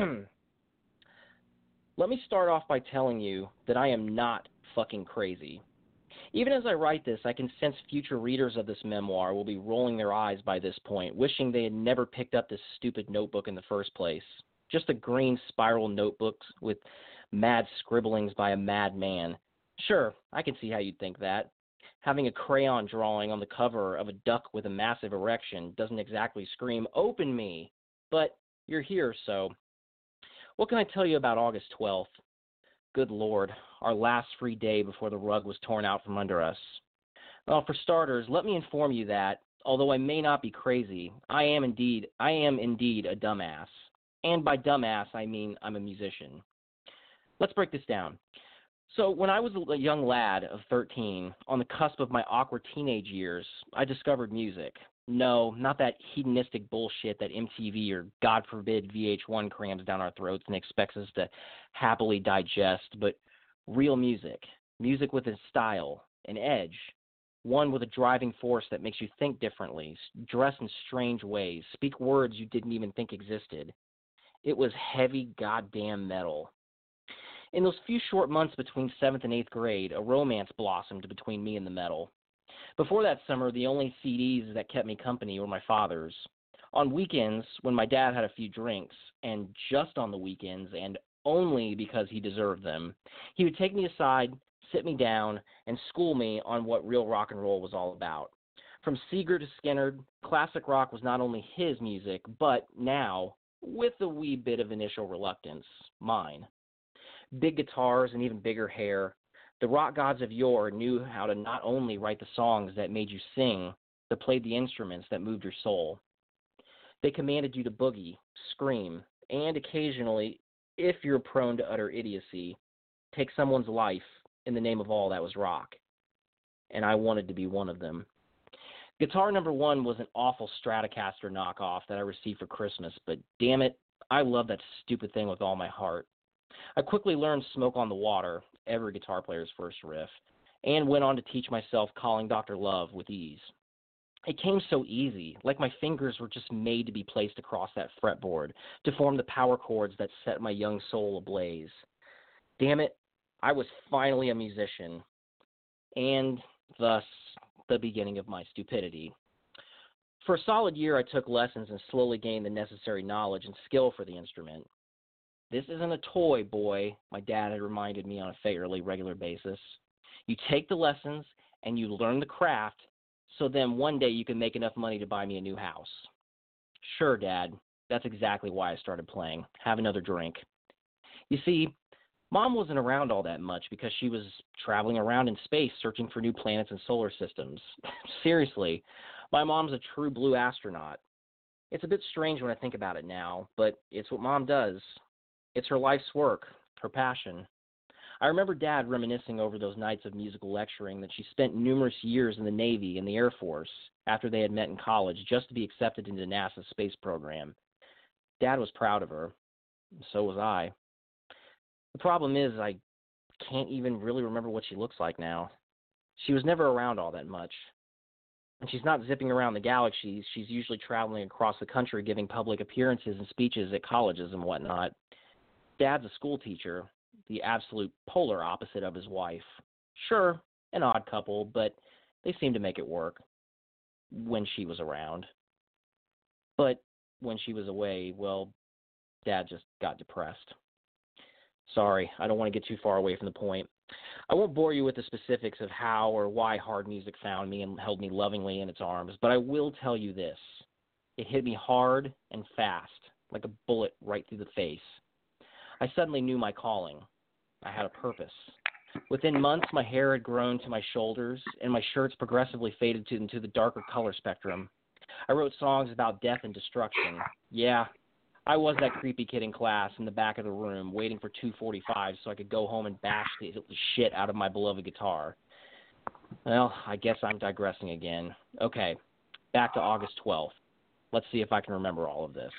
Let me start off by telling you that I am not fucking crazy. Even as I write this, I can sense future readers of this memoir will be rolling their eyes by this point, wishing they had never picked up this stupid notebook in the first place. Just a green spiral notebook with mad scribblings by a mad man. Sure, I can see how you'd think that. Having a crayon drawing on the cover of a duck with a massive erection doesn't exactly scream, "Open me!" But you're here, so. What can I tell you about August twelfth? Good Lord, our last free day before the rug was torn out from under us. Well, for starters, let me inform you that, although I may not be crazy, I am indeed, I am indeed a dumbass. And by dumbass, I mean I'm a musician. Let's break this down. So when I was a young lad of thirteen, on the cusp of my awkward teenage years, I discovered music. No, not that hedonistic bullshit that M T V or, God forbid, V H one crams down our throats and expects us to happily digest, but real music. Music with a style, an edge. One with a driving force that makes you think differently, dress in strange ways, speak words you didn't even think existed. It was heavy goddamn metal. In those few short months between seventh and eighth grade, a romance blossomed between me and the metal. Before that summer, the only C Ds that kept me company were my father's. On weekends, when my dad had a few drinks, and just on the weekends, and only because he deserved them, he would take me aside, sit me down, and school me on what real rock and roll was all about. From Seeger to Skynyrd, classic rock was not only his music, but now, with a wee bit of initial reluctance, mine. Big guitars and even bigger hair, the rock gods of yore knew how to not only write the songs that made you sing, but played the instruments that moved your soul. They commanded you to boogie, scream, and occasionally, if you're prone to utter idiocy, take someone's life in the name of all that was rock. And I wanted to be one of them. Guitar number one was an awful Stratocaster knockoff that I received for Christmas, but damn it, I love that stupid thing with all my heart. I quickly learned Smoke on the Water, every guitar player's first riff, and went on to teach myself Calling Doctor Love with ease. It came so easy, like my fingers were just made to be placed across that fretboard to form the power chords that set my young soul ablaze. Damn it, I was finally a musician, and thus the beginning of my stupidity. For a solid year, I took lessons and slowly gained the necessary knowledge and skill for the instrument. This isn't a toy, boy, my dad had reminded me on a fairly regular basis. You take the lessons and you learn the craft, so then one day you can make enough money to buy me a new house. Sure, Dad. That's exactly why I started playing. Have another drink. You see, Mom wasn't around all that much because she was traveling around in space searching for new planets and solar systems. Seriously, my mom's a true blue astronaut. It's a bit strange when I think about it now, but it's what Mom does. It's her life's work, her passion. I remember Dad reminiscing over those nights of musical lecturing that she spent numerous years in the Navy and the Air Force after they had met in college just to be accepted into NASA's space program. Dad was proud of her. So was I. The problem is I can't even really remember what she looks like now. She was never around all that much. And she's not zipping around the galaxies. She's usually traveling across the country giving public appearances and speeches at colleges and whatnot. Dad's a school teacher, the absolute polar opposite of his wife. Sure, an odd couple, but they seemed to make it work when she was around. But when she was away, well, Dad just got depressed. Sorry, I don't want to get too far away from the point. I won't bore you with the specifics of how or why hard music found me and held me lovingly in its arms, but I will tell you this. It hit me hard and fast, like a bullet right through the face. I suddenly knew my calling. I had a purpose. Within months, my hair had grown to my shoulders, and my shirts progressively faded to, into the darker color spectrum. I wrote songs about death and destruction. Yeah, I was that creepy kid in class in the back of the room waiting for two forty-five so I could go home and bash the shit out of my beloved guitar. Well, I guess I'm digressing again. Okay, back to August twelfth. Let's see if I can remember all of this.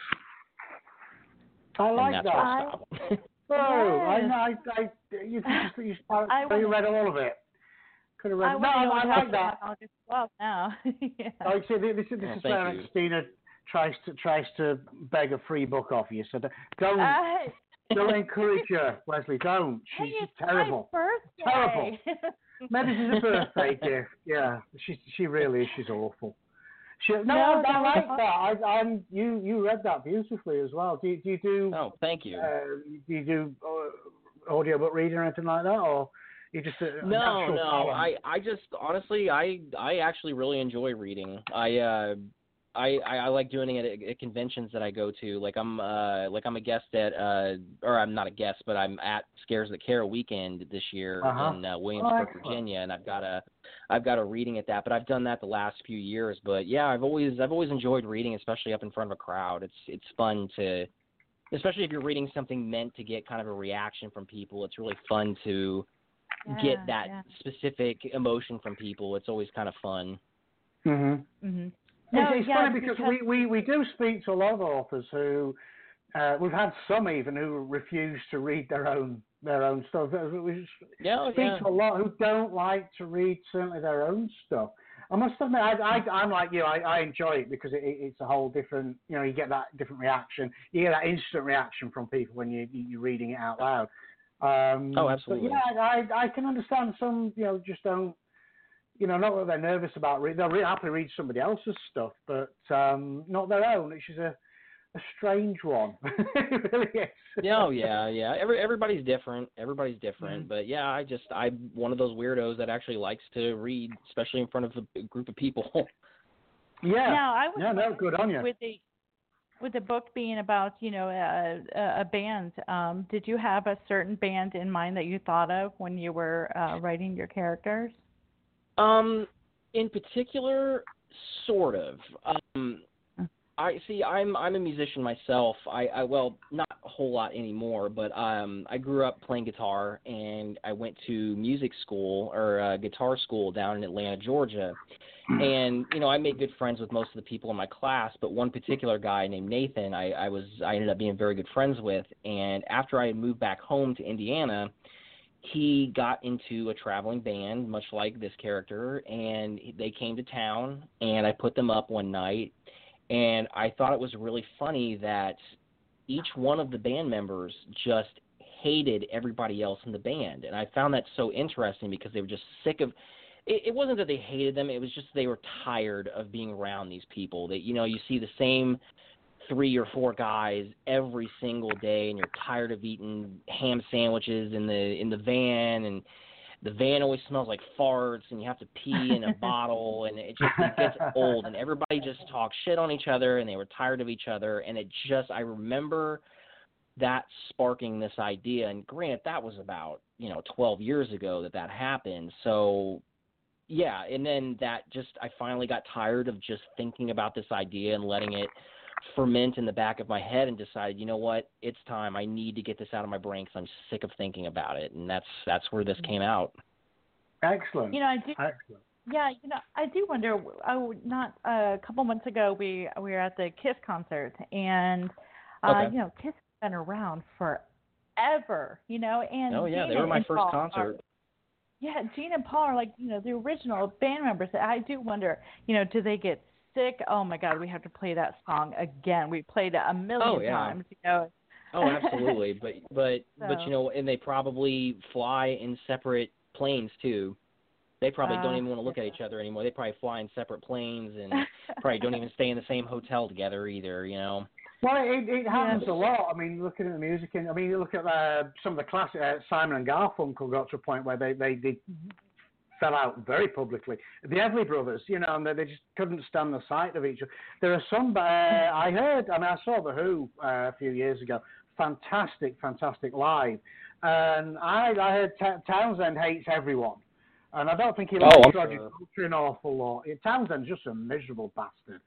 I like and that's that. where I stop. Oh, I, Yes. I, I, you, just, you, started, I you wanna- read all of it. Could have read I it. No, want to know I, what I like happened that. on August twelfth now. Yeah. Oh, you see, this, is- this Well, is thank where you. Christina tries to tries to beg a free book off you. So don't Uh, don't encourage her, Wesley. Don't. hey, She's it's terrible. my birthday. Terrible. Maybe this is a birthday gift. Yeah, she she really is. She's awful. She, no, No, I, I no, like no. that. I, I'm you you read that beautifully as well. Do you, do you do Oh, thank you. uh, do you do uh, audiobook reading or anything like that, or you just a, a No, natural no. talent? I, I just honestly, I, I actually really enjoy reading. I, uh, I, I, I like doing it at, at conventions that I go to. Like I'm, uh, like I'm a guest at, uh, or I'm not a guest, but I'm at Scares That Care weekend this year Uh-huh. in uh, Williamsburg, excellent. Virginia, and I've got a, I've got a reading at that. But I've done that the last few years. But yeah, I've always, I've always enjoyed reading, especially up in front of a crowd. It's, it's fun to. Especially if you're reading something meant to get kind of a reaction from people, it's really fun to Yeah, get that yeah. specific emotion from people. It's always kind of fun. Mm-hmm. Mhm. It's, No, it's yeah, funny because, we, we, we do speak to a lot of authors who uh, we've had some even who refuse to read their own their own stuff. We Yeah, speak yeah. to a lot who don't like to read certainly their own stuff. I must admit, I, I, I'm like you. I, I enjoy it because it, it's a whole different. You know, you get that different reaction. You get that instant reaction from people when you you're reading it out loud. Um, Oh, absolutely. But yeah, I I can understand some. You know, just don't. You know, not that they're nervous about reading. They'll really happily read somebody else's stuff, but um, not their own, which is a, a strange one. It really is. Yeah, oh, yeah, yeah. Every everybody's different. Everybody's different. Mm. But yeah, I just I'm one of those weirdos that actually likes to read, especially in front of a group of people. Yeah. Now, I was Yeah, no, good on you. with the with the book being about, you know, a, a, a band. Um, did you have a certain band in mind that you thought of when you were uh, writing your characters? Um, in particular, sort of. Um, I see. I'm I'm a musician myself. I, I well, not a whole lot anymore, but um, I grew up playing guitar, and I went to music school or uh, guitar school down in Atlanta, Georgia. And you know, I made good friends with most of the people in my class, but one particular guy named Nathan, I, I was I ended up being very good friends with. And after I had moved back home to Indiana, he got into a traveling band, much like this character, and they came to town, and I put them up one night, and I thought it was really funny that each one of the band members just hated everybody else in the band, and I found that so interesting because they were just sick of it, it wasn't that they hated them. It was just they were tired of being around these people. That, you know, you see the same three or four guys every single day, and you're tired of eating ham sandwiches in the in the van, and the van always smells like farts, and you have to pee in a bottle, and it just it gets old, and everybody just talks shit on each other, and they were tired of each other, and it just, I remember that sparking this idea, and granted, that was about, you know, twelve years ago that that happened, so, yeah, and then that just, I finally got tired of just thinking about this idea and letting it ferment in the back of my head, and decided, you know what, it's time. I need to get this out of my brain because I'm sick of thinking about it, and that's that's where this came out. Excellent. You know, I do. Excellent. Yeah, you know, I do wonder. I not uh, a couple months ago, we we were at the Kiss concert, and uh, Okay. you know, Kiss has been around forever. You know, and Oh yeah, Gene they were my and first Paul concert. Are, yeah, Gene and Paul are like, you know, the original band members. I do wonder, you know, do they get sick? Oh my God, we have to play that song again. We played it a million Oh, yeah. times. You know. Oh, absolutely. But but So. but you know, and they probably fly in separate planes too. They probably Uh, don't even want to look at each other anymore. They probably fly in separate planes and probably don't even stay in the same hotel together either. You know. Well, it, it happens Yeah. a lot. I mean, looking at the music, and I mean, you look at uh, some of the classic uh, Simon and Garfunkel got to a point where they they, they fell out very publicly. The Everly Brothers, you know, and they, they just couldn't stand the sight of each other. There are some. Uh, I heard. I mean, I saw the Who uh, a few years ago. Fantastic, fantastic live. And I, I heard T- Townsend hates everyone. And I don't think he likes Oh, I'm Roger sure. Daltrey an awful lot. Townsend's just a miserable bastard.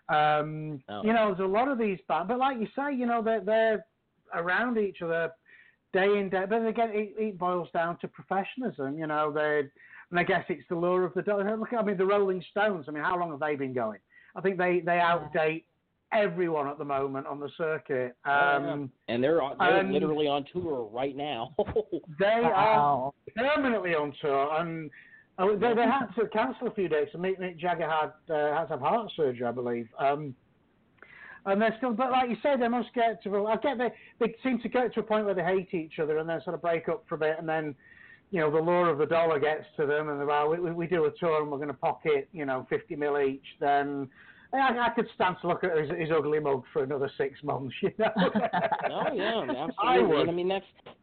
Um, Oh. You know, there's a lot of these bands, but like you say, you know, they're, they're around each other day in, day. But again, it, it boils down to professionalism. You know, they, and I guess it's the lure of the dog. Look, I mean, the Rolling Stones. I mean, how long have they been going? I think they they outdate everyone at the moment on the circuit. Um, Oh, yeah. And they're on- they're and- literally on tour right now. They Wow. are permanently on tour, and uh, they, they had to cancel a few dates. So Mick, Mick Jagger had uh, had to have heart surgery, I believe. Um, and they're still, but like you say, they must get to. I get they they seem to get to a point where they hate each other, and then sort of break up for a bit, and then, you know, the lure of the dollar gets to them, and they're, well, we, we do a tour, and we're going to pocket, you know, fifty mil each. Then I, I could stand to look at his, his ugly mug for another six months, you know. Oh yeah, absolutely. I would. And I mean, that's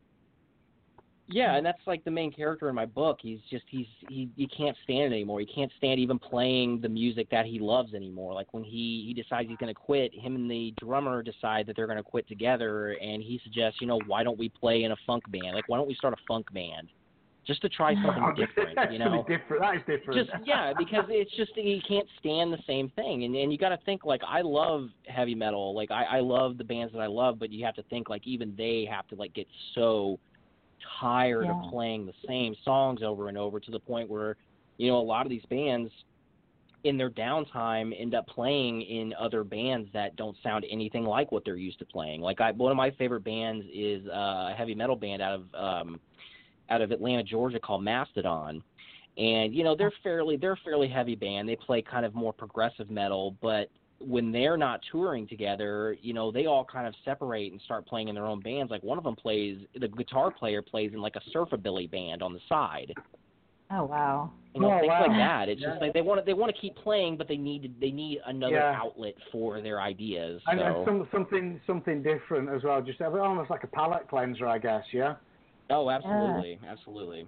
yeah, and that's like the main character in my book. He's just he's he you can't stand it anymore. He can't stand even playing the music that he loves anymore. Like when he he decides he's going to quit, him and the drummer decide that they're going to quit together, and he suggests, you know, why don't we play in a funk band? Like why don't we start a funk band? Just to try something different, That's you know. different. That is different. Just yeah, because it's just he can't stand the same thing, and and you got to think like I love heavy metal, like I I love the bands that I love, but you have to think like even they have to like get so tired Yeah. of playing the same songs over and over to the point where, you know, a lot of these bands in their downtime end up playing in other bands that don't sound anything like what they're used to playing. Like I one of my favorite bands is uh, a heavy metal band out of um out of Atlanta, Georgia called Mastodon. And, you know, they're fairly they're a fairly heavy band. They play kind of more progressive metal, but when they're not touring together, you know, they all kind of separate and start playing in their own bands. Like one of them plays, the guitar player plays in like a surfabilly band on the side. Oh wow. You know, Oh, things wow. like that. It's Yeah. just like they want to they want to keep playing, but they need they need another Yeah. outlet for their ideas. And, so. and some, something something different as well, just almost like a palate cleanser, I guess, yeah? Oh, absolutely, absolutely.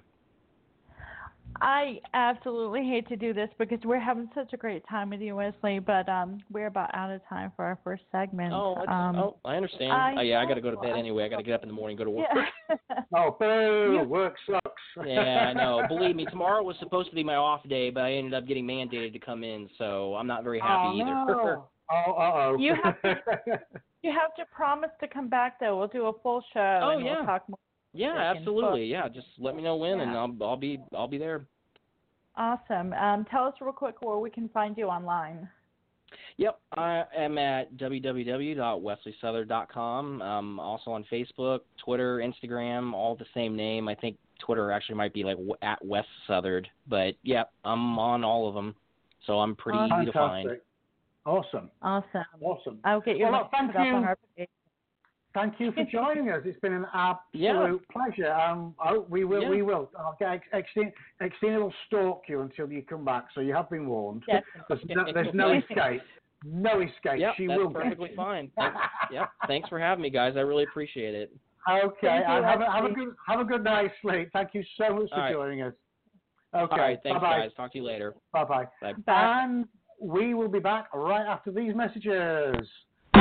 I absolutely hate to do this because we're having such a great time with you, Wesley, but um, we're about out of time for our first segment. Oh, it's, um, oh, I understand. I oh, yeah, I got to know. go to bed anyway. I got to get up in the morning, go to work. yeah. Oh, boo, You- work sucks. Yeah, I know. Believe me, tomorrow was supposed to be my off day, but I ended up getting mandated to come in, so I'm not very happy oh, either. No. Oh, uh-oh. You have to- You have to promise to come back, though. We'll do a full show. Oh, and yeah. We'll talk more. Yeah, Freaking absolutely. Yeah, just let me know when, and Yeah. I'll I'll be I'll be there. Awesome. Um, tell us real quick where we can find you online. Yep, I am at w w w dot wesley southard dot com. Um, also on Facebook, Twitter, Instagram, all the same name. I think Twitter actually might be like w- at Wes Southard, but yeah, I'm on all of them, so I'm pretty easy to find. Fantastic. Awesome. Awesome. Awesome. I'll get your Well, link thank put up on you. our page. thank you for joining us. It's been an absolute Yeah. pleasure. Um, oh, we will, Yeah. we will. I'll get Extina, Extina will stalk you until you come back, so you have been warned. There's no, there's no escape. No escape. Yep, she that's will perfectly get fine. Thanks, yep, thanks for having me, guys. I really appreciate it. Okay, Thank you, and have, a, have a Leslie. good have a good night's sleep. Thank you so much for All right. joining us. Okay, All right, thanks, bye-bye. guys. Talk to you later. Bye-bye. Bye. Bye. And we will be back right after these messages.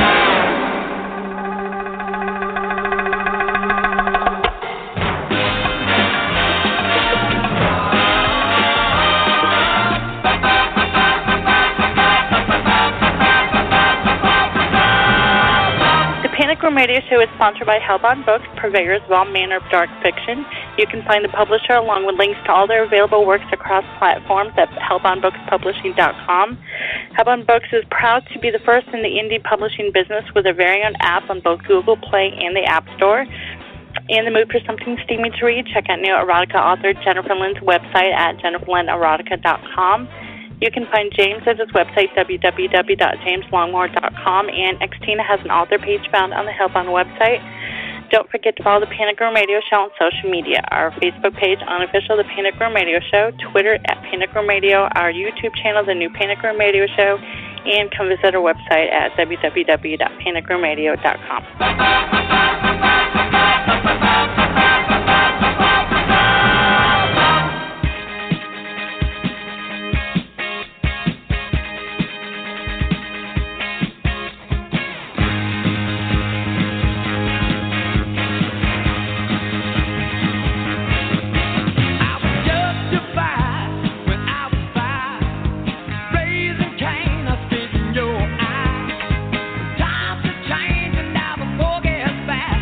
The Panic Room Radio Show is sponsored by Hellbound Books, purveyors of all manner of dark fiction. You can find the publisher along with links to all their available works across platforms at hellbound books publishing dot com. Hellbound Books is proud to be the first in the indie publishing business with a very own app on both Google Play and the App Store. In the mood for something steamy to read, check out new erotica author Jennifer Lynn's website at jennifer lynn erotica dot com. You can find James at his website, w w w dot james longmore dot com, and Xtina has an author page found on the Hellbound website. Don't forget to follow the Panic Room Radio Show on social media. Our Facebook page, Unofficial The Panic Room Radio Show, Twitter at Panic Room Radio, our YouTube channel, The New Panic Room Radio Show, and come visit our website at w w w dot panic room radio dot com. Times are changing now, the forget back.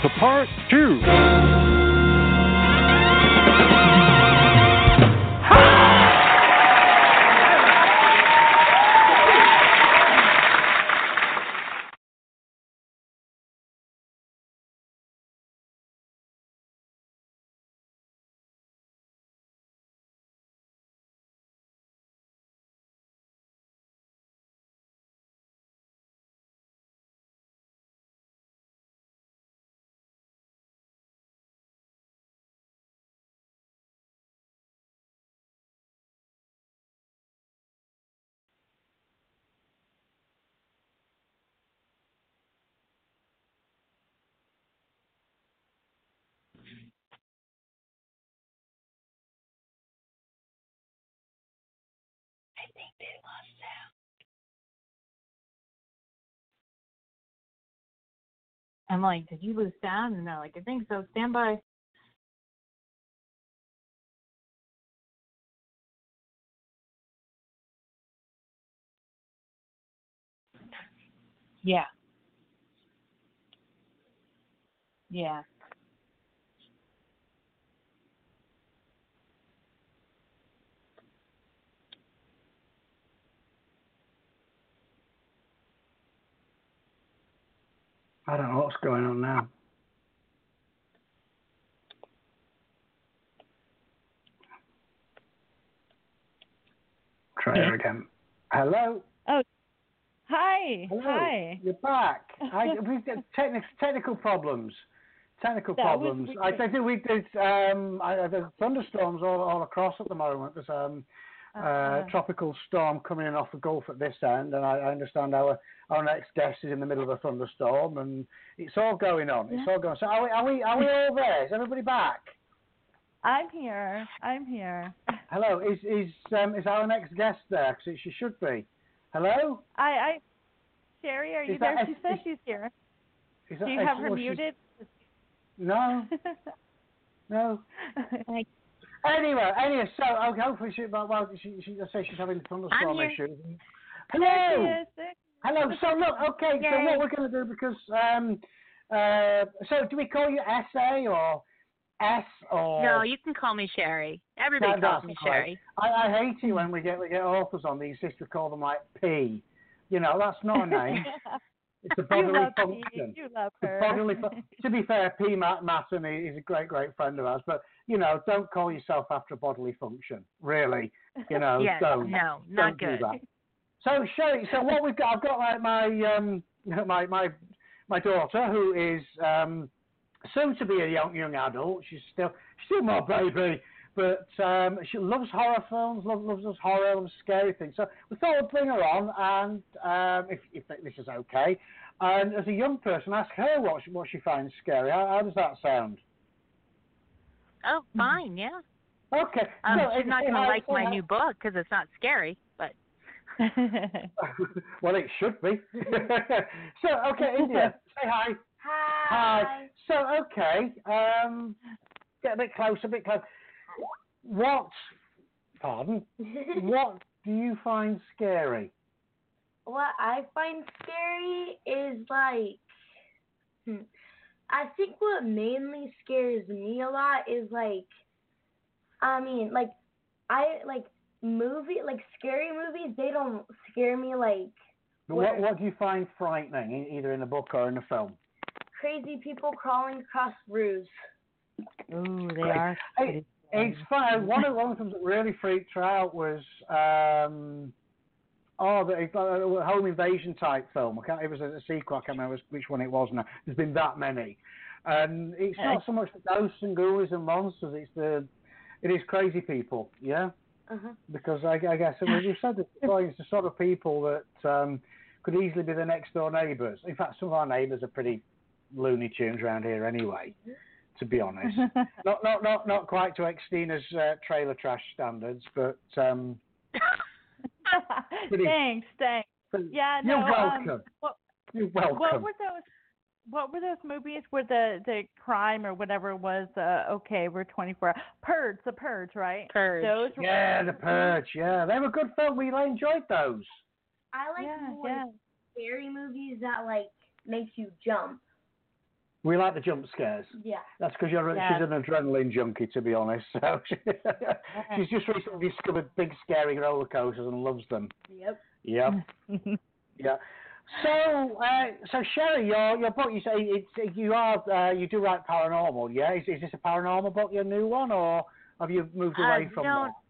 to part two. I'm like, did you lose sound? And they're like, I think so. Stand by. Yeah. Yeah. I don't know what's going on now. Try her again. Hello? Oh, hi. Hello. Hi. You're back. I, we've got technical, technical problems. Technical That was problems. weird. I think we did. Um, I, there's thunderstorms all, all across at the moment. There's um, uh, Uh, tropical storm coming in off the Gulf at this end, and I, I understand our our next guest is in the middle of a thunderstorm, and it's all going on. It's all going. So are we? Are we? Are we all there? Is everybody back? I'm here. I'm here. Hello. Is is um, is our next guest there? Because she should be. Hello. I, I, Sherry, are you Is that- there? She is- says is- she's here. Is that, Do you is- have her well, she's- muted? No. No. Anyway, anyway, so oh, hopefully she, well, well, she, she, let's say she's having thunderstorm here. issues. There Hello. she is. There- Hello. So look, okay. So Yay. what we're going to do because um, uh, so do we call you S A or S or? No, you can call me Sherry. Everybody That- calls that's me fine. Sherry. I, I hate it when we get we get authors on these just to call them like P. You know, that's not a name. It's a you bodily love Pete. function. You love The her. bodily fu- to be fair, P. Matt Masson is a great, great friend of ours. But you know, don't call yourself after a bodily function. Really, you know, Yes, don't. no, not don't do good. that. So, Sherry, so what we've got, I've got like my um, my my my daughter who is um, soon to be a young young adult. She's still she's still my baby, but um, she loves horror films, loves loves those horror and scary things. So we thought we'd bring her on, and um, if if this is okay, and as a young person, ask her what she, what she finds scary. How, how does that sound? Oh, fine, yeah. Okay. Um, so, she's not you going to know, like so my how- new book because it's not scary, but well, it should be. So, okay, India, say hi. Hi. Hi. So, okay, um, get a bit closer, a bit closer. What, pardon, what do you find scary? What I find scary is like, hmm, I think what mainly scares me a lot is like, I mean, like, I like movie, like scary movies. They don't scare me like But what, what do you find frightening, e- either in a book or in a film? crazy people crawling across roofs. Ooh, they Great. are. Hey, It's fun. One of one of the things that really freaked her out was um, oh, the uh, home invasion type film. I can't, it was a, a sequel. I can't remember which one it was now. There's been that many, and it's not so much the ghosts and ghoulies and monsters. It's the it is crazy people. Yeah, Uh-huh. because I, I guess and we've said this before. It's the sort of people that um, could easily be the next door neighbours. In fact, some of our neighbours are pretty Looney Tunes around here anyway. To be honest, not not not not quite to Xtina's uh, trailer trash standards, but um, pretty, thanks, thanks. pretty, Yeah, you're no. welcome. Um, what, You're welcome. what were those? What were those movies where the the crime or whatever was? Uh, okay, we're twenty-four. hours. Purge, the Purge, right? Purge. Those were, Yeah, The Purge. Yeah, they were good films. We really enjoyed those. I like Yeah, more yeah. scary movies that like make you jump. We like the jump scares. Yeah. That's because you're Yeah. she's an adrenaline junkie, to be honest. So she, she's just recently discovered big scary roller coasters and loves them. Yep. Yep. Yeah. So, uh, so Sherry, your your book, you say it's you are uh, you do write paranormal, yeah? Is, is this a paranormal book, your new one, or have you moved away uh, from no, that?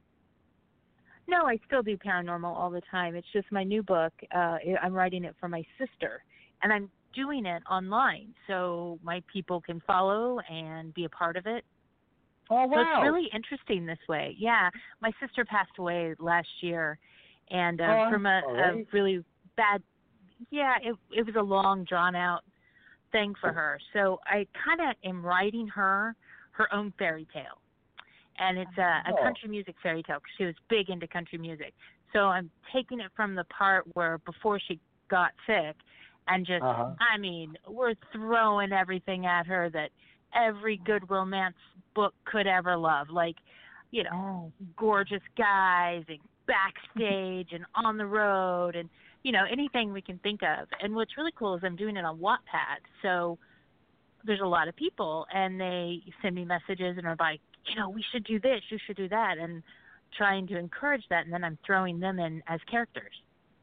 No, I still do paranormal all the time. It's just my new book. Uh, I'm writing it for my sister, and I'm doing it online, so my people can follow and be a part of it. Oh, wow. So it's really interesting this way. Yeah, my sister passed away last year, and uh, Oh, from a, a sorry. really bad, yeah, it it was a long, drawn out thing for her. So I kind of am writing her her own fairy tale, and it's a, a Oh. country music fairy tale because she was big into country music. So I'm taking it from the part where before she got sick, and just, Uh-huh. I mean, we're throwing everything at her that every good romance book could ever love, like, you know, gorgeous guys and backstage and on the road and, you know, anything we can think of. And what's really cool is I'm doing it on Wattpad, so there's a lot of people, and they send me messages and are like, you know, we should do this, you should do that, and trying to encourage that, and then I'm throwing them in as characters.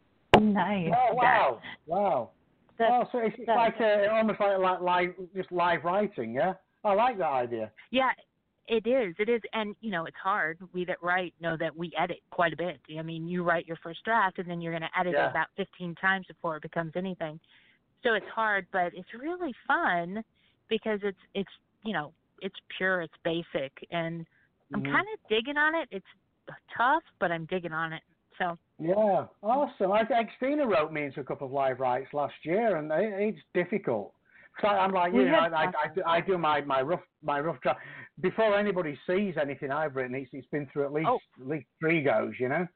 Nice. Oh, wow. Wow. That's, Oh, so it's, it's that's- like a, almost like, like live, just live writing, yeah? I like that idea. Yeah, it is. It is. And, you know, it's hard. We that write know that we edit quite a bit. I mean, you write your first draft, and then you're going to edit Yeah. it about fifteen times before it becomes anything. So it's hard, but it's really fun because it's, it's you know, it's pure, it's basic. And I'm Mhm. kind of digging on it. It's tough, but I'm digging on it. So Yeah, awesome. I think Christina wrote me into a couple of live writes last year, and it, it's difficult. So I'm like you, We know, had I, I, I, do, I do my, my rough my rough draft before anybody sees anything I've written. It's, it's been through at least Oh. at least three goes, you know.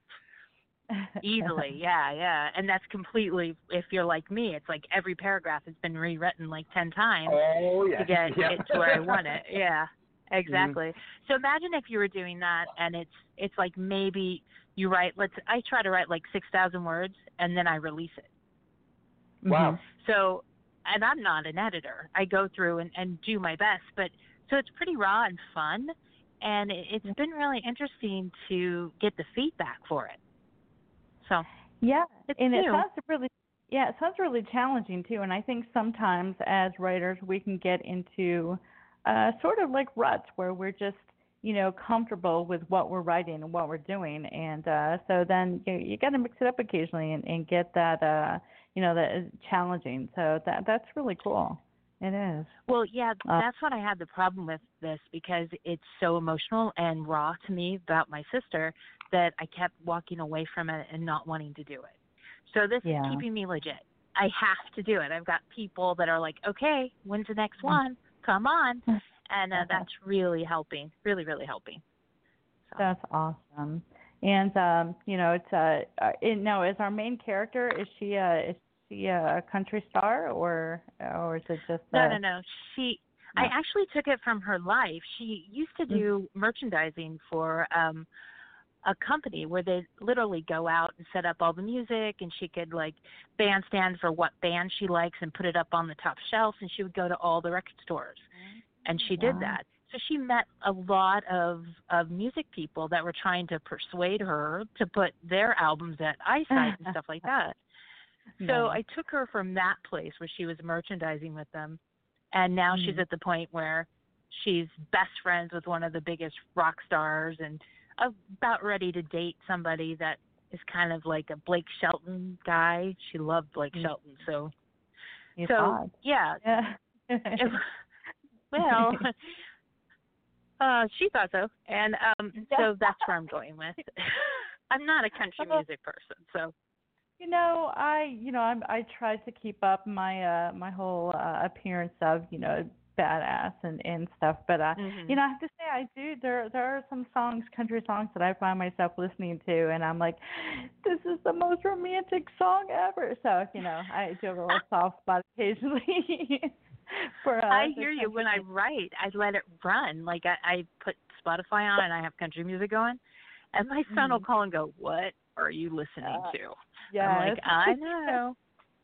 easily, yeah, yeah. And that's completely, if you're like me, it's like every paragraph has been rewritten like ten times. Oh yeah, to get yeah. it to where I want it. Yeah, exactly. So imagine if you were doing that, and it's it's like maybe you write. Let's. I try to write like six thousand words, and then I release it. Wow. So, and I'm not an editor. I go through and, and do my best, but so it's pretty raw and fun, and it, it's been really interesting to get the feedback for it. So Yeah, it's and it new. sounds really, yeah, it sounds really challenging too. And I think sometimes as writers we can get into uh, sort of like ruts where we're just, you know, comfortable with what we're writing and what we're doing, and uh, so then you you got to mix it up occasionally and, and get that, uh, you know, that is challenging. So that that's really cool. It is. Well, yeah, Uh, that's what I had the problem with this because it's so emotional and raw to me about my sister that I kept walking away from it and not wanting to do it. So this Yeah. is keeping me legit. I have to do it. I've got people that are like, okay, when's the next one? Come on. And uh, that's really helping, really, really helping. So. That's awesome. And um, you know, it's uh, uh it, now is our main character, is she a is she a country star, or or is it just No, a, no, no. She, I actually took it from her life. She used to do merchandising for um, a company where they literally go out and set up all the music, and she could like bandstand for what band she likes and put it up on the top shelf, and she would go to all the record stores, and she did Wow. that. So she met a lot of of music people that were trying to persuade her to put their albums at iSight and stuff like that. So Nice. I took her from that place where she was merchandising with them, and now she's Mhm. at the point where she's best friends with one of the biggest rock stars and about ready to date somebody that is kind of like a Blake Shelton guy. She loved Blake Mm. Shelton, so He's so hot. yeah. Yeah. It- well, uh, she thought so, and um, so that's where I'm going with. I'm not a country music person, so. You know, I you know I'm, I try to keep up my uh my whole uh, appearance of you know badass and and stuff, but uh Mhm. you know I have to say I do there there are some songs, country songs, that I find myself listening to, and I'm like, this is the most romantic song ever. So you know I do have a little soft spot occasionally for. Uh, I for hear you. When I country. write, I let it run. Like I, I put Spotify on and I have country music going, and my son will Mhm. call and go, "What are you listening Uh, to?" Yes. I'm like, "I know."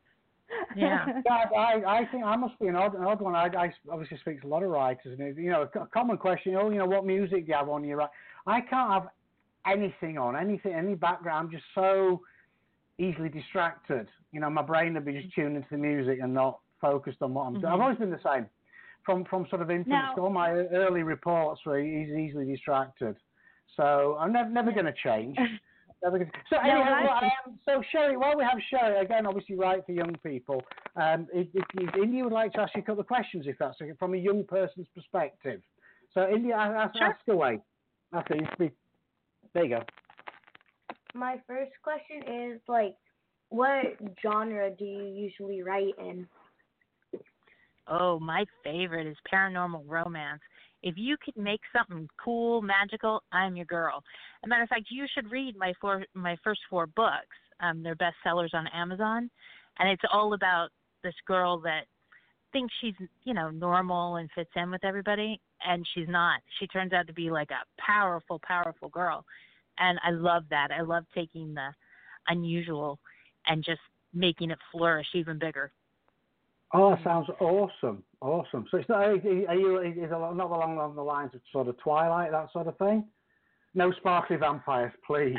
Yeah. God, I, I think I must be an odd, an odd one. I, I obviously speak to a lot of writers, and you know, a common question. Oh, you know, what music do you have on your right? I can't have anything on, anything, any background. I'm just so easily distracted. You know, my brain would be just tuned into the music and not focused on what I'm doing. Mm-hmm. I've always been the same. From from sort of infant Now, school, my early reports were he's easily distracted. So I'm never never going to change. Never gonna, so now, anyhow, I, well, um, so Sherry, while we have Sherry again, obviously right for young people. Um, if, if, if India would like to ask you a couple of questions, if that's okay, from a young person's perspective. So India, ask, Sure. ask away. Okay, you there you go. My first question is like, what genre do you usually write in? Oh, my favorite is paranormal romance. If you could make something cool, magical, I'm your girl. As a matter of fact, you should read my four, my first four books. Um, they're bestsellers on Amazon, and it's all about this girl that thinks she's, you know, normal and fits in with everybody, and she's not. She turns out to be like a powerful, powerful girl, and I love that. I love taking the unusual and just making it flourish even bigger. Oh, that sounds awesome, awesome. So it's not, are you, is it not along the lines of sort of Twilight, that sort of thing? No sparkly vampires, please.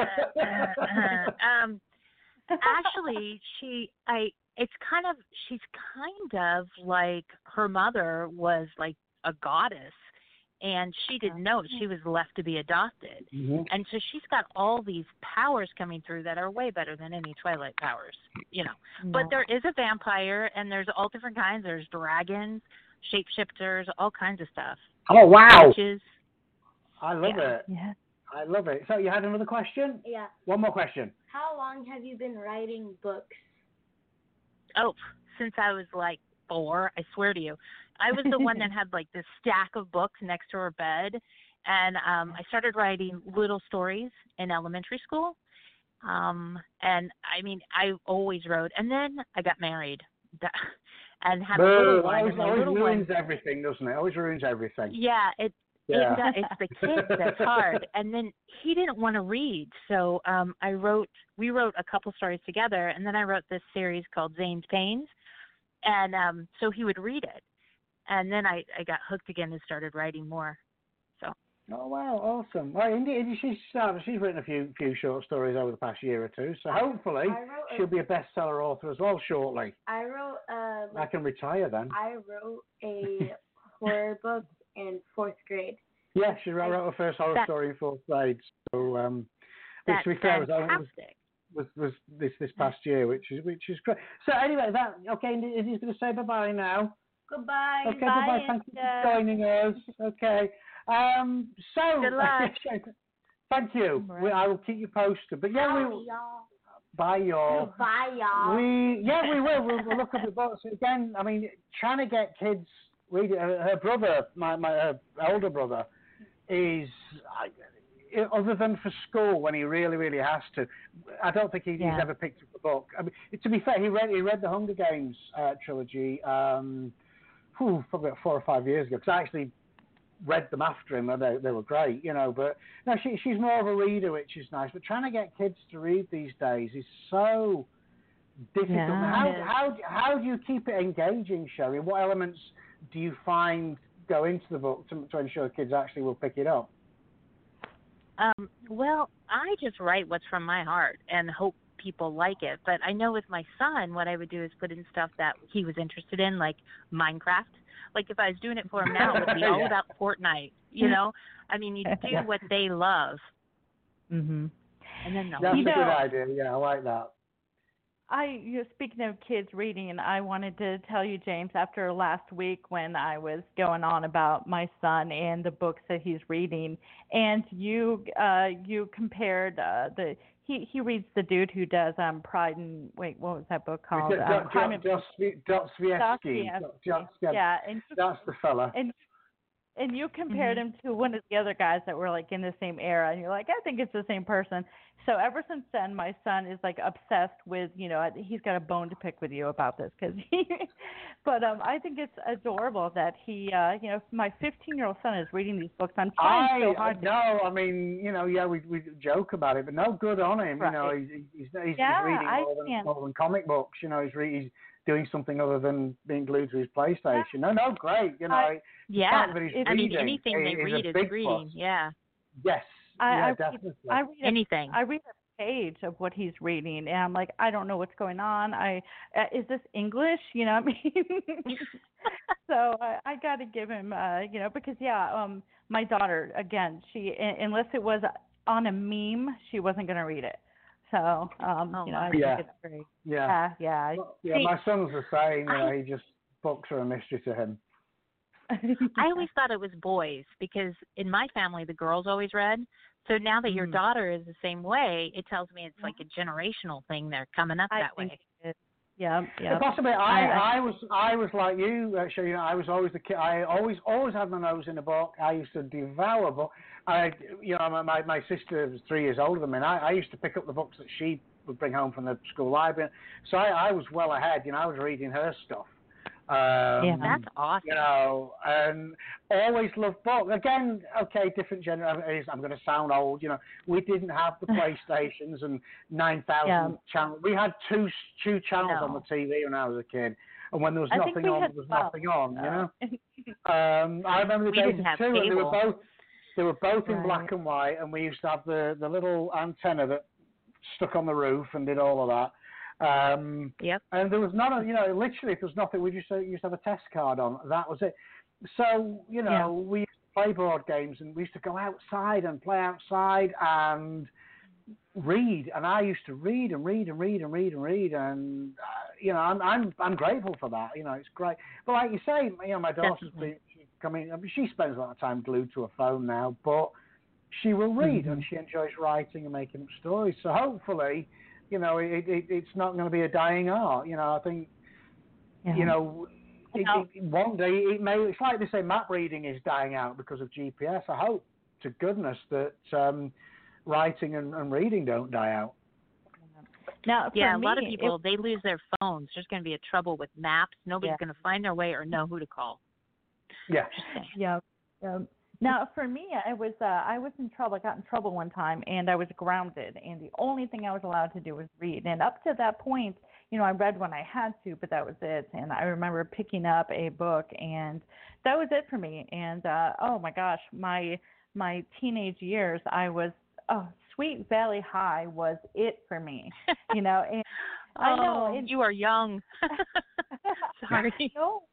um, actually, she, I, it's kind of, she's kind of like her mother was like a goddess, and she didn't know it. She was left to be adopted. Mm-hmm. And so she's got all these powers coming through that are way better than any Twilight powers, you know. no. But there is a vampire, and there's all different kinds. There's dragons, shapeshifters, all kinds of stuff. Oh, wow. Witches. I love Yeah. it. Yeah. I love it. So you had another question? Yeah. One more question. How long have you been writing books? Oh, since I was like four, I swear to you. I was the one that had like this stack of books next to her bed, and um, I started writing little stories in elementary school. Um, and I mean, I always wrote, and then I got married and had Boo, a little one. always, And the always little ruins one, everything, doesn't it? Always ruins everything. yeah, it, Yeah. it uh, it's the kids that's hard. And then he didn't want to read, so um, I wrote. We wrote a couple stories together, and then I wrote this series called Zane's Pains, and um, so he would read it. And then I, I got hooked again and started writing more. So. Oh wow, awesome! Well, India, India she's uh, she's written a few few short stories over the past year or two, so hopefully a, she'll be a bestseller author as well shortly. I wrote uh, I like, can retire then. I wrote a horror book in fourth grade. Yeah, she wrote, wrote her first horror that, story in fourth grade. So, um, which that's to be fair was, fantastic. was was this this past year, which is which is great. So anyway, that okay. Indy's going to say bye bye now. Goodbye. Okay, Bye, goodbye. Thank you India. for joining us. Okay. Um, so, Good luck. thank you. Right. We, I will keep you posted. But yeah, Bye, we y'all. bye y'all. Bye, y'all. We yeah we will. We'll, we'll look up the books again. I mean, trying to get kids reading. Her, her brother, my my her older brother, is uh, other than for school when he really really has to. I don't think he, Yeah. he's ever picked up a book. I mean, to be fair, he read he read the Hunger Games uh, trilogy. Um, whew, probably about four or five years ago. Because I actually read them after him, and they, they were great, you know. But no, she, she's more of a reader, which is nice. But trying to get kids to read these days is so difficult. Yeah, how it is. how how do you keep it engaging, Sherry? What elements do you find go into the book to, to ensure kids actually will pick it up? Um, well, I just write what's from my heart and hope people like it. But I know with my son, what I would do is put in stuff that he was interested in, like Minecraft. Like if I was doing it for him now, it would be all Yeah. about Fortnite. You know, I mean, you do Yeah. what they love, Mhm. and then they'll That's You a good know- idea. Yeah, I like that. I, you know, speaking of kids reading, and I wanted to tell you, James, after last week when I was going on about my son and the books that he's reading, and you, uh, you compared uh, the he he reads the dude who does um Pride and wait, what was that book called? It's, Um, uh, Crime and- Dostoevsky. Dostoevsky. Dostoevsky. Yeah, and That's the fella. and and you compared Mhm. him to one of the other guys that were like in the same era, and you're like, I think it's the same person. So ever since then, my son is like obsessed with, you know, he's got a bone to pick with you about this, because he. But um, I think it's adorable that he, uh, you know, my fifteen year old son is reading these books. I'm trying so I hard. to- no, I mean, you know, yeah, we we joke about it, but no, good on him. Right. You know, he's he's, he's, Yeah, he's reading I more than can't- more than comic books. You know, he's re- he's doing something other than being glued to his PlayStation. No, no, great. You know, I- the Yeah. fact that he's I mean, reading anything they is read a is big reading. plus. Yeah. Yes, I, yeah, I read, definitely. I read a, Anything. I read a page of what he's reading, and I'm like, I don't know what's going on. I uh, is this English? You know what I mean? So I, I got to give him, uh, you know, because yeah, um, my daughter again, she unless it was on a meme, she wasn't going to read it. So um, Oh, you know, wow. I think Yeah. it's great. Yeah. Yeah, yeah. Well, yeah, See, my son's the same. You know, I- he just books are a mystery to him. I always thought it was boys because in my family the girls always read. So now that your Mm. daughter is the same way, it tells me it's like a generational thing. They're coming up I that think way. it is. Yeah, yeah. Possibly, I- I, I was, I was like you. Actually, you know, I was always the kid. I always, always had my nose in a book. I used to devour books. I, you know, my my sister was three years older than me, and I, I used to pick up the books that she would bring home from the school library. So I, I was well ahead. You know, I was reading her stuff. Um, Yeah. That's awesome. You know, and always loved books. Again, okay, different generation. I'm going to sound old. You know, we didn't have the PlayStations and nine thousand Yeah. channels. We had two two channels No. on the T V when I was a kid, and when there was I think nothing we on, had there was twelve. nothing on. You know. Uh, Um, I remember the We days didn't of have two, and they were cable. both they were both in Right. black and white, and we used to have the the little antenna that stuck on the roof and did all of that. Um, Yep. and there was none of, you know, literally, if there was nothing, we just uh, used to have a test card on. That was it. So, you know, Yeah. we used to play board games, and we used to go outside and play outside and read. And I used to read and read and read and read and read. And, uh, you know, I'm, I'm I'm grateful for that. You know, it's great. But like you say, you know, my daughter's Definitely. been, coming, I mean, she spends a lot of time glued to her phone now, but she will read, Mhm. and she enjoys writing and making up stories. So hopefully, you know, it, it, it's not going to be a dying art. You know, I think, Yeah. you know, it, Now- it, one day it may. It's like they say, map reading is dying out because of G P S. I hope to goodness that um, writing and, and reading don't die out. Now, for Yeah, a me, lot of it- people, they lose their phones. There's going to be a trouble with maps. Nobody's Yeah. going to find their way or know who to call. Yeah. Just saying. Yeah. Um, now, for me, I was uh, I was in trouble. I got in trouble one time, and I was grounded. And the only thing I was allowed to do was read. And up to that point, you know, I read when I had to, but that was it. And I remember picking up a book, and that was it for me. And uh, oh my gosh, my my teenage years, I was oh, Sweet Valley High was it for me. You know, and I know Oh, and- you are young. Sorry. No.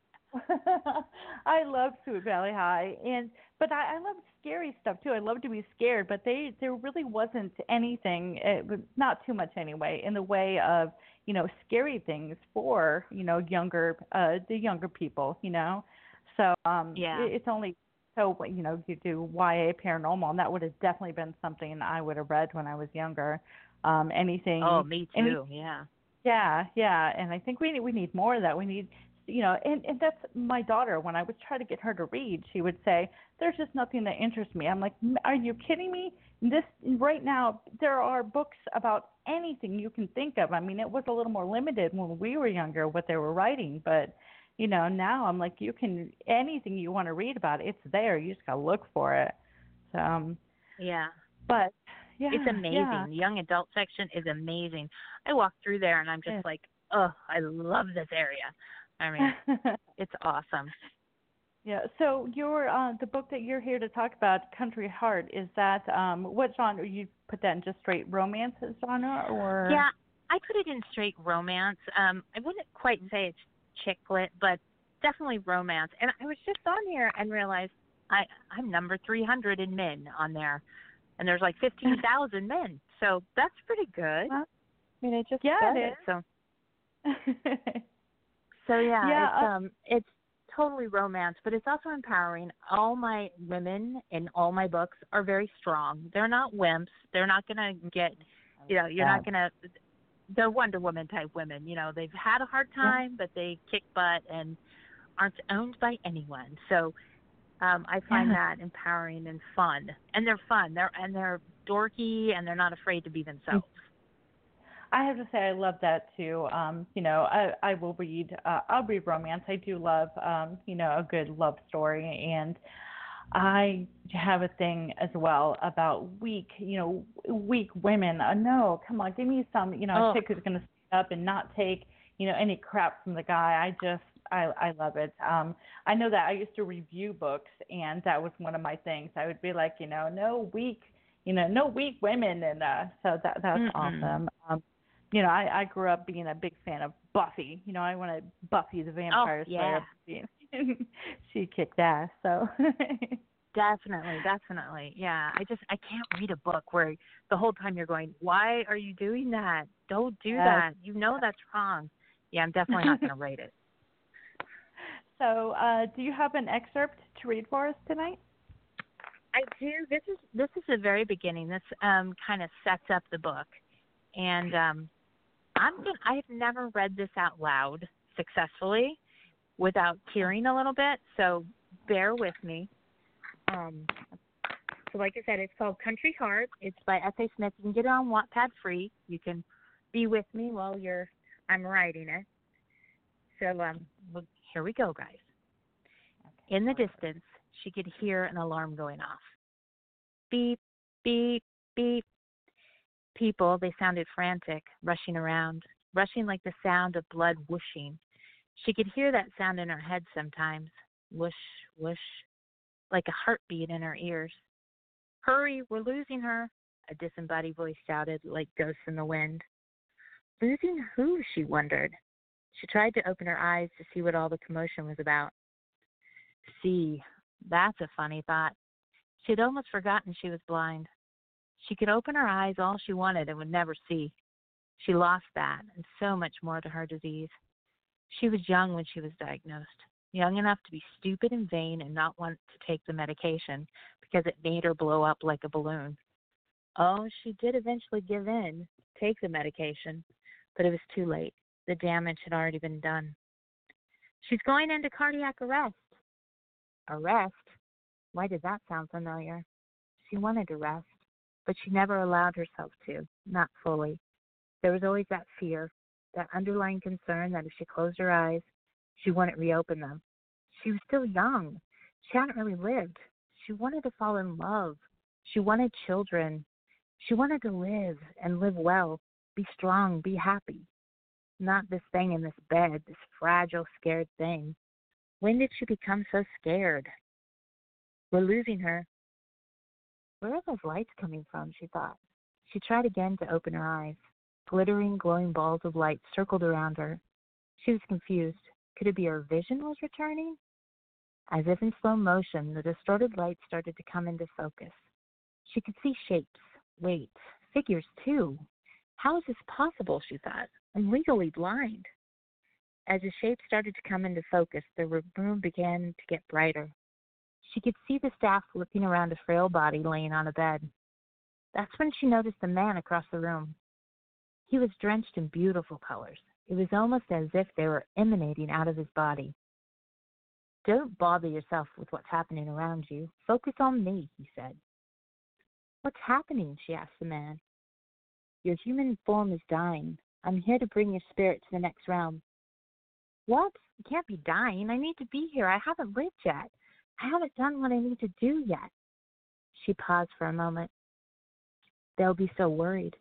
I love Sweet Valley High, and but I, I love scary stuff too. I love to be scared, but they there really wasn't anything, it was not too much anyway, in the way of you know scary things for you know younger uh the younger people, you know. So um, Yeah. it, it's only so you know you do Y A paranormal, and that would have definitely been something I would have read when I was younger. Um, anything. Oh, me any- too. Yeah. yeah, yeah, and I think we need we need more of that. We need, you know, and and that's my daughter. When I would try to get her to read, she would say, "There's just nothing that interests me." I'm like, "M- "Are you kidding me? This right now, there are books about anything you can think of. I mean, it was a little more limited when we were younger what they were writing, but you know, now I'm like, you can anything you want to read about, it's there. You just gotta look for it." So, um, Yeah. but yeah, It's amazing. yeah. The young adult section is amazing. I walk through there and I'm just Yeah. like, oh, I love this area. I mean, it's awesome. Yeah. So your uh, the book that you're here to talk about, Country Heart, is that um, what genre? You put that in just straight romance genre, or Yeah, I put it in straight romance. Um, I wouldn't quite say it's chick lit, but definitely romance. And I was just on here and realized I I'm number three hundred in men on there, and there's like fifteen thousand men, so that's pretty good. Well, I mean, I just yeah, said it it. is. So so yeah, Yeah, it's uh, um it's totally romance, but it's also empowering. All my women in all my books are very strong. They're not wimps. They're not gonna get, you know, you're not gonna. They're Wonder Woman type women. You know, they've had a hard time, but they kick butt and aren't owned by anyone. So um, I find Yeah. that empowering and fun. And they're fun. They're and they're dorky and they're not afraid to be themselves. I have to say I love that too. Um, you know, I I will read. Uh, I'll read romance. I do love, um, you know, a good love story, and I have a thing as well about weak, you know, weak women. Uh, no, come on, give me some, you know, a Oh. chick who's going to stand up and not take, you know, any crap from the guy. I just, I, I love it. Um, I know that I used to review books, and that was one of my things. I would be like, you know, no weak, you know, no weak women, and uh, so that that's Mm-mm. awesome. Um, you know, I, I grew up being a big fan of Buffy. You know, I wanted Buffy the Vampire Oh, yeah. Slayer. She kicked ass. So. Definitely, definitely. Yeah. I just I can't read a book where the whole time you're going, why are you doing that? Don't do Yes. that. You know that's wrong. Yeah, I'm definitely not going to rate it. So, uh, do you have an excerpt to read for us tonight? I do. This is this is the very beginning. This um kind of sets up the book, and um, I'm gonna, I've never read this out loud successfully without tearing a little bit. So bear with me. Um, so like I said, it's called Country Heart. It's by S A Smith. You can get it on Wattpad free. You can be with me while you're I'm writing it. So um, well, here we go, guys. Okay. In the distance, she could hear an alarm going off. Beep, beep, beep. People, they sounded frantic, rushing around, rushing like the sound of blood whooshing. She could hear that sound in her head sometimes. Whoosh, whoosh. Like a heartbeat in her ears. Hurry, we're losing her, a disembodied voice shouted like ghosts in the wind. Losing who, she wondered. She tried to open her eyes to see what all the commotion was about. See, that's a funny thought. She had almost forgotten she was blind. She could open her eyes all she wanted and would never see. She lost that and so much more to her disease. She was young when she was diagnosed. Young enough to be stupid and vain and not want to take the medication because it made her blow up like a balloon. Oh, she did eventually give in, take the medication, but it was too late. The damage had already been done. She's going into cardiac arrest. Arrest? Why did that sound familiar? She wanted to rest, but she never allowed herself to, not fully. There was always that fear, that underlying concern that if she closed her eyes, she wouldn't reopen them. She was still young. She hadn't really lived. She wanted to fall in love. She wanted children. She wanted to live and live well, be strong, be happy. Not this thing in this bed, this fragile, scared thing. When did she become so scared? We're losing her. Where are those lights coming from, she thought. She tried again to open her eyes. Glittering, glowing balls of light circled around her. She was confused. Could it be her vision was returning? As if in slow motion, the distorted light started to come into focus. She could see shapes, wait, figures too. How is this possible, she thought. I'm legally blind. As the shapes started to come into focus, the room began to get brighter. She could see the staff looking around a frail body laying on a bed. That's when she noticed the man across the room. He was drenched in beautiful colors. It was almost as if they were emanating out of his body. Don't bother yourself with what's happening around you. Focus on me, he said. What's happening? She asked the man. Your human form is dying. I'm here to bring your spirit to the next realm. What? You can't be dying. I need to be here. I haven't lived yet. I haven't done what I need to do yet. She paused for a moment. They'll be so worried.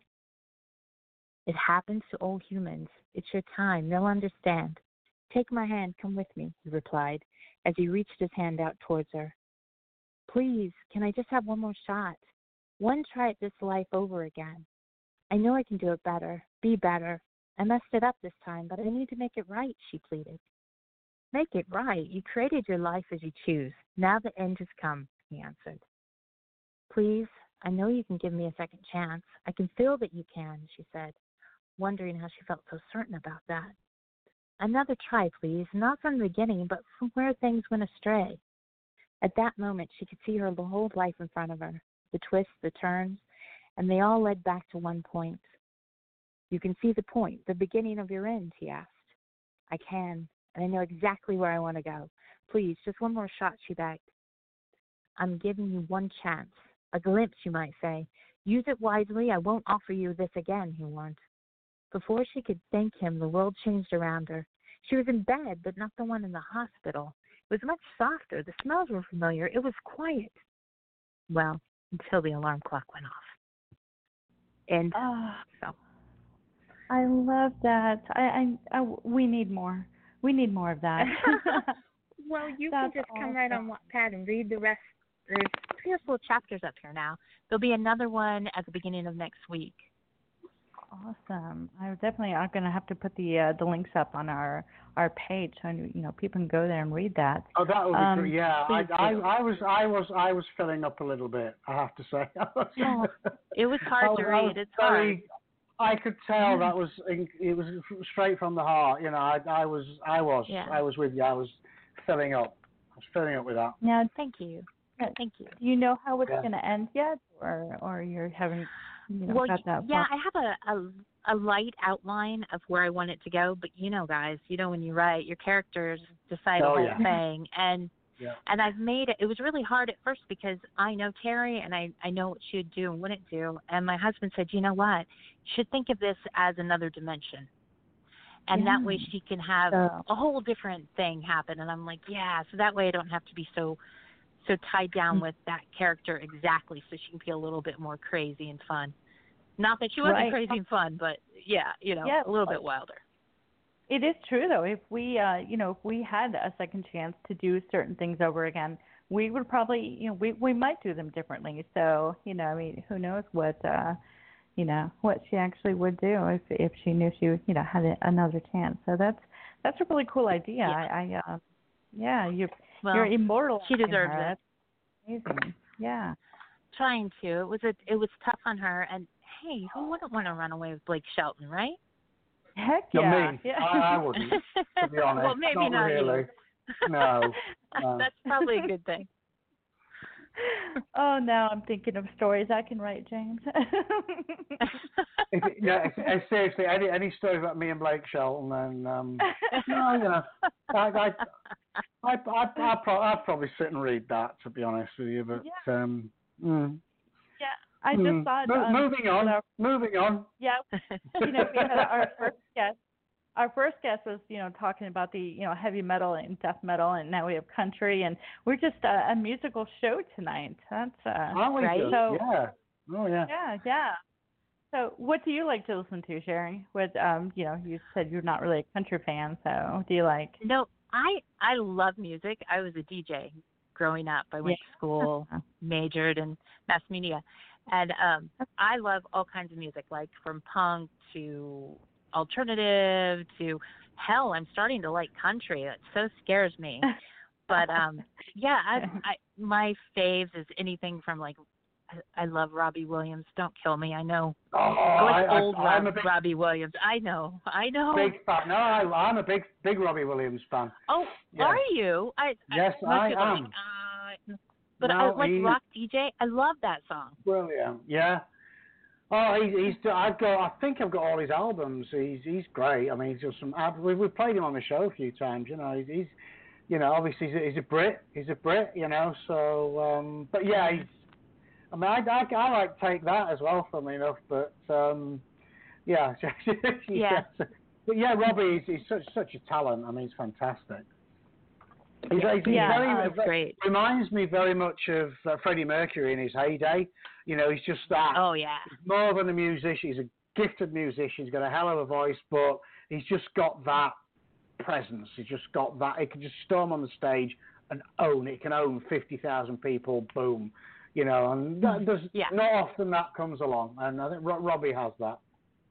It happens to all humans. It's your time. They'll understand. Take my hand. Come with me, he replied, as he reached his hand out towards her. Please, can I just have one more shot? One try at this life over again. I know I can do it better, be better. I messed it up this time, but I need to make it right, she pleaded. Make it right. You created your life as you choose. Now the end has come, he answered. Please, I know you can give me a second chance. I can feel that you can, she said, wondering how she felt so certain about that. Another try, please, not from the beginning, but from where things went astray. At that moment, she could see her whole life in front of her, the twists, the turns, and they all led back to one point. You can see the point, the beginning of your end, he asked. I can, and I know exactly where I want to go. Please, just one more shot, she begged. I'm giving you one chance, a glimpse, you might say. Use it wisely. I won't offer you this again, he warned. Before she could thank him, the world changed around her. She was in bed, but not the one in the hospital. It was much softer. The smells were familiar. It was quiet. Well, until the alarm clock went off. And Oh. so I love that. I, I, I we need more. We need more of that. Well, you That's can just come awesome. right on Wattpad and read the rest. There's three or four chapters up here now. There'll be another one at the beginning of next week. Awesome. I definitely are going to have to put the uh, the links up on our our page so you know people can go there and read that. Oh, that would be Um, great. Yeah, I, please I, do. I was, I was, I was filling up a little bit. I have to say. Oh, it was I hard was- to I was read. It's hard. very- I could tell that was it was straight from the heart. You know, I, I was, I was, Yeah. I was with you. I was filling up. I was filling up with that. Now, Thank you. Thank you. do you know how it's Yeah. going to end yet, or or you're having you know Well, got that? yeah, far? I have a, a a light outline of where I want it to go, but you know, guys, you know when you write, your characters decide Oh, the whole yeah. thing, and Yeah. and I've made it. It was really hard at first because I know Terry and I I know what she would do and wouldn't do, and my husband said, you know what, you should think of this as another dimension, and that way Yeah. she can have So- a whole different thing happen. And I'm like, yeah, so that way I don't have to be so so tied down Mm. with that character exactly, so she can be a little bit more crazy and fun. Not that she wasn't Right. crazy and fun, but yeah, you know, Yeah, a little bit wilder. It is true though. If we, uh, you know, if we had a second chance to do certain things over again, we would probably, you know, we we might do them differently. So, you know, I mean, who knows what, uh, you know, what she actually would do if if she knew she, you know, had a, another chance. So that's that's a really cool idea. Yeah. I, I uh, yeah, you're Well, you're immortal. she deserves her. it. That's amazing. Yeah. Trying to. It was a, it was tough on her, and hey, who wouldn't want to run away with Blake Shelton, right? Heck No, yeah. me. Yeah. I, I wouldn't. To be honest, well, maybe not, really. you. No. no. That's probably a good thing. Oh, now I'm thinking of stories I can write, James. If it- yeah, if- if- seriously, any any story about me and Blake Shelton, then um, no, you know, I I I I I'd, pro- I'd probably sit and read that, to be honest with you. But Yeah. um, mm, Yeah, I just mm. thought. Mo- Um, moving on, our- moving on. yeah, you know, we had our first guest. Our first guest was, you know, talking about the, you know, heavy metal and death metal, and now we have country, and we're just a, a musical show tonight. That's uh, Aren't we right. just? So yeah. Oh yeah. yeah, yeah. So, what do you like to listen to, Sherry? What, um, you know, you said you're not really a country fan, so what do you like? No, I I love music. I was a D J growing up. I went Yeah. to school, majored in mass media, and um, I love all kinds of music, like from punk to alternative to hell. I'm starting to like country. It so scares me. But um, yeah, I, I my faves is anything from like I, I love Robbie Williams. Don't kill me. I know. Oh, I like I, old I, Rob, I'm a big, Robbie Williams. I know. I know. big fan. No, I, I'm a big big Robbie Williams fan. Oh, Yeah. are you? I Yes, I, most I people are am. Like, uh, but No, I like he- Rock D J. I love that song. Brilliant. Yeah. Oh, he's, he's. I've got. I think I've got all his albums. He's. He's great. I mean, he's just some. We've we've played him on the show a few times. You know, he's. he's you know, obviously he's a, he's a Brit. He's a Brit. You know, so. Um, but yeah, he's. I mean, I, I, I like Take That as well, funnily enough. But um, yeah. Yeah. But yeah, Robbie, he's, he's such such a talent. I mean, he's fantastic. He's, he's, he's Yeah, very, oh, it's great. reminds me very much of uh, Freddie Mercury in his heyday. You know, he's just that. Oh yeah. He's more than a musician. He's a gifted musician. He's got a hell of a voice, but he's just got that presence. He's just got that. He can just storm on the stage and own it. He can own fifty thousand people. Boom. You know, and that, there's Yeah. not often that comes along. And I think Ro- Robbie has that.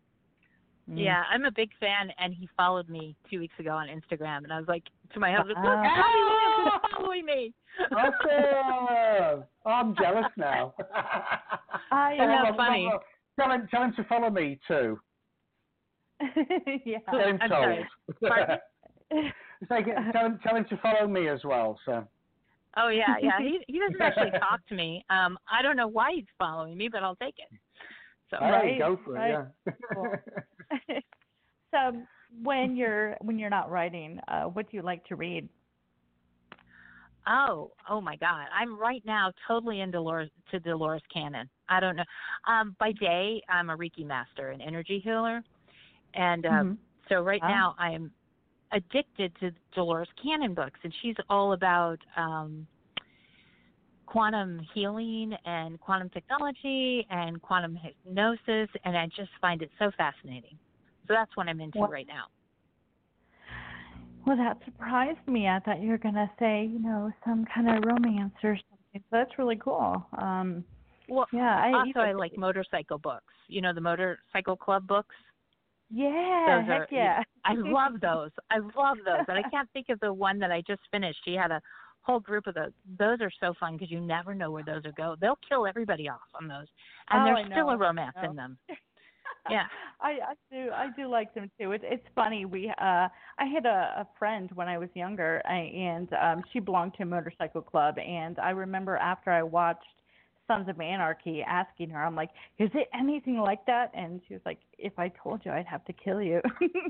Yeah, I'm a big fan, and he followed me two weeks ago on Instagram, and I was like to my husband, "Look, Wow. Robbie Williams is following me." Awesome. I'm jealous now. I Isn't that Well, funny? well, Tell him, tell him to follow me too. yeah. Tell him I'm told. sorry. Pardon? It's like, tell him, tell him to follow me as well. So. Oh yeah, yeah. He he doesn't actually talk to me. Um, I don't know why he's following me, but I'll take it. So Hey, Right, go for it. right. Yeah. Cool. So when you're when you're not writing, uh, what do you like to read? Oh, oh my God! I'm right now totally in Dolores to Dolores Cannon. I don't know. Um, by day, I'm a Reiki master, an energy healer, and um, Mhm. so right Wow. now I am addicted to Dolores Cannon books, and she's all about um, quantum healing and quantum technology and quantum hypnosis, and I just find it so fascinating. So that's what I'm into Well, right now. Well, that surprised me. I thought you were gonna say, you know, some kind of romance or something. So that's really cool. Um, Well, yeah. I, also you know, I like motorcycle books. You know, the motorcycle club books. Yeah. Those Heck are, yeah. I love those. I love those. And I can't think of the one that I just finished. She had a whole group of those. Those are so fun because you never know where those will go. They'll kill everybody off on those, and Oh, there's I still know, a romance I know. in them. Yeah. I, I do I do like them too. It, it's funny. We uh I had a, a friend when I was younger, I, and um she belonged to a motorcycle club, and I remember after I watched Sons of Anarchy, asking her, I'm like, is it anything like that? And she was like, if I told you, I'd have to kill you.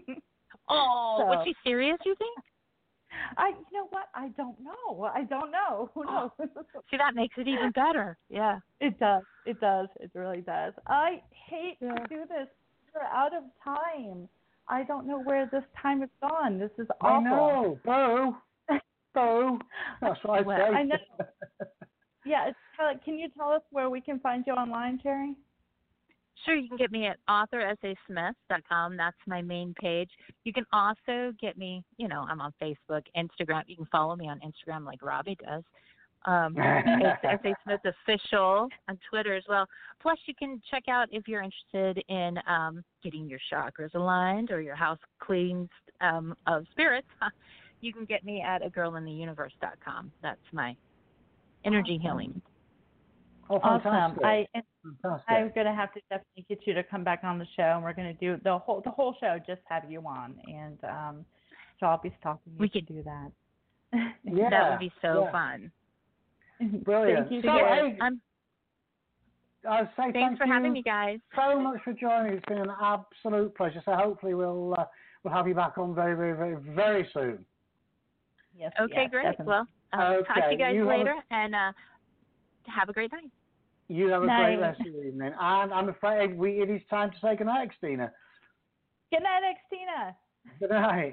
Oh, So- was she serious? You think? I, you know what? I don't know. I don't know. Who knows? See, that makes it even better. Yeah. It does. It does. It really does. I hate Yeah. to do this. We're out of time. I don't know where this time has gone. This is awful. I know, Bo. Bo. That's what I Well, say. I know. Yeah. It's, tell, can you tell us where we can find you online, Terry? Sure, you can get me at author s a smith dot com. That's my main page. You can also get me, you know, I'm on Facebook, Instagram. You can follow me on Instagram like Robbie does. Um, it's S A Smith Official on Twitter as well. Plus, you can check out if you're interested in um, getting your chakras aligned or your house cleansed um, of spirits. You can get me at a girl in the universe dot com. That's my energy Awesome. healing. Oh, Awesome. fantastic. I fantastic. I'm gonna have to definitely get you to come back on the show, and we're gonna do the whole the whole show. Just have you on, and um, so I'll be stalking you We to could do that. Yeah, That would be so yeah. fun. Brilliant. Thank you. So, so hey, I'm, I'll say thanks thank for you having me, guys. so much for joining. It's been an absolute pleasure. So hopefully we'll uh, we'll have you back on very, very, very, very soon. Yes. Okay, yes, great. definitely. Well, I'll talk to Okay, you guys you have a- later, and uh, have a great night. You have a Night. great rest of your evening. And I'm afraid we, it is time to say goodnight, Xtina. Good night, Xtina. Good night.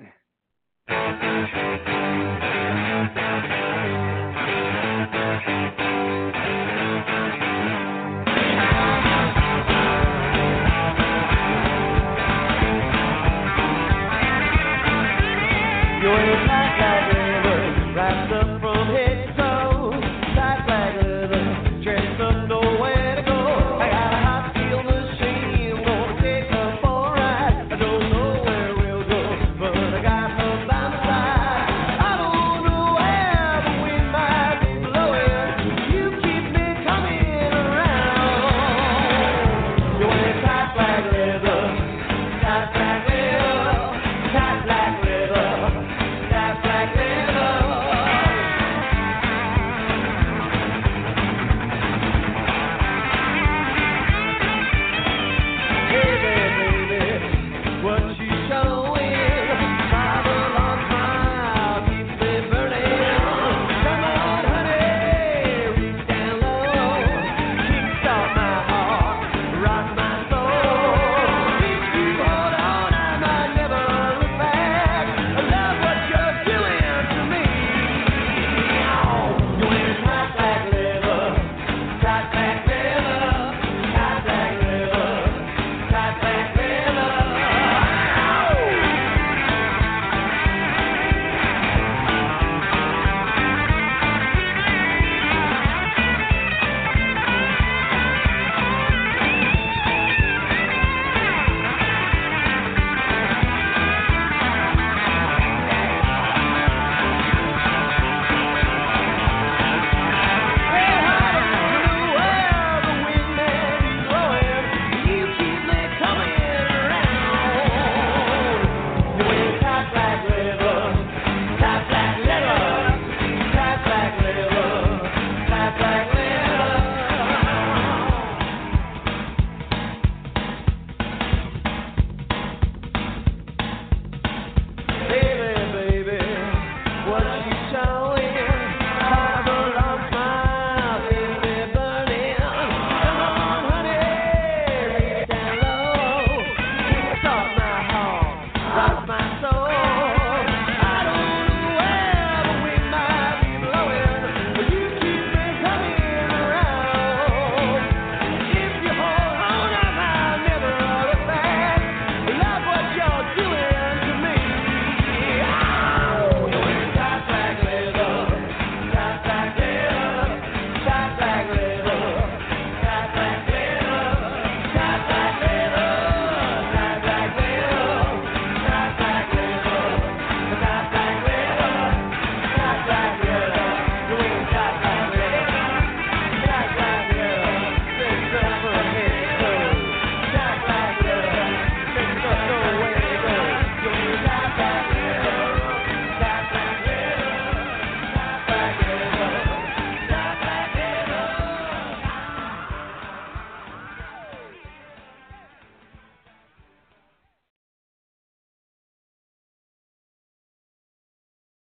Thank you.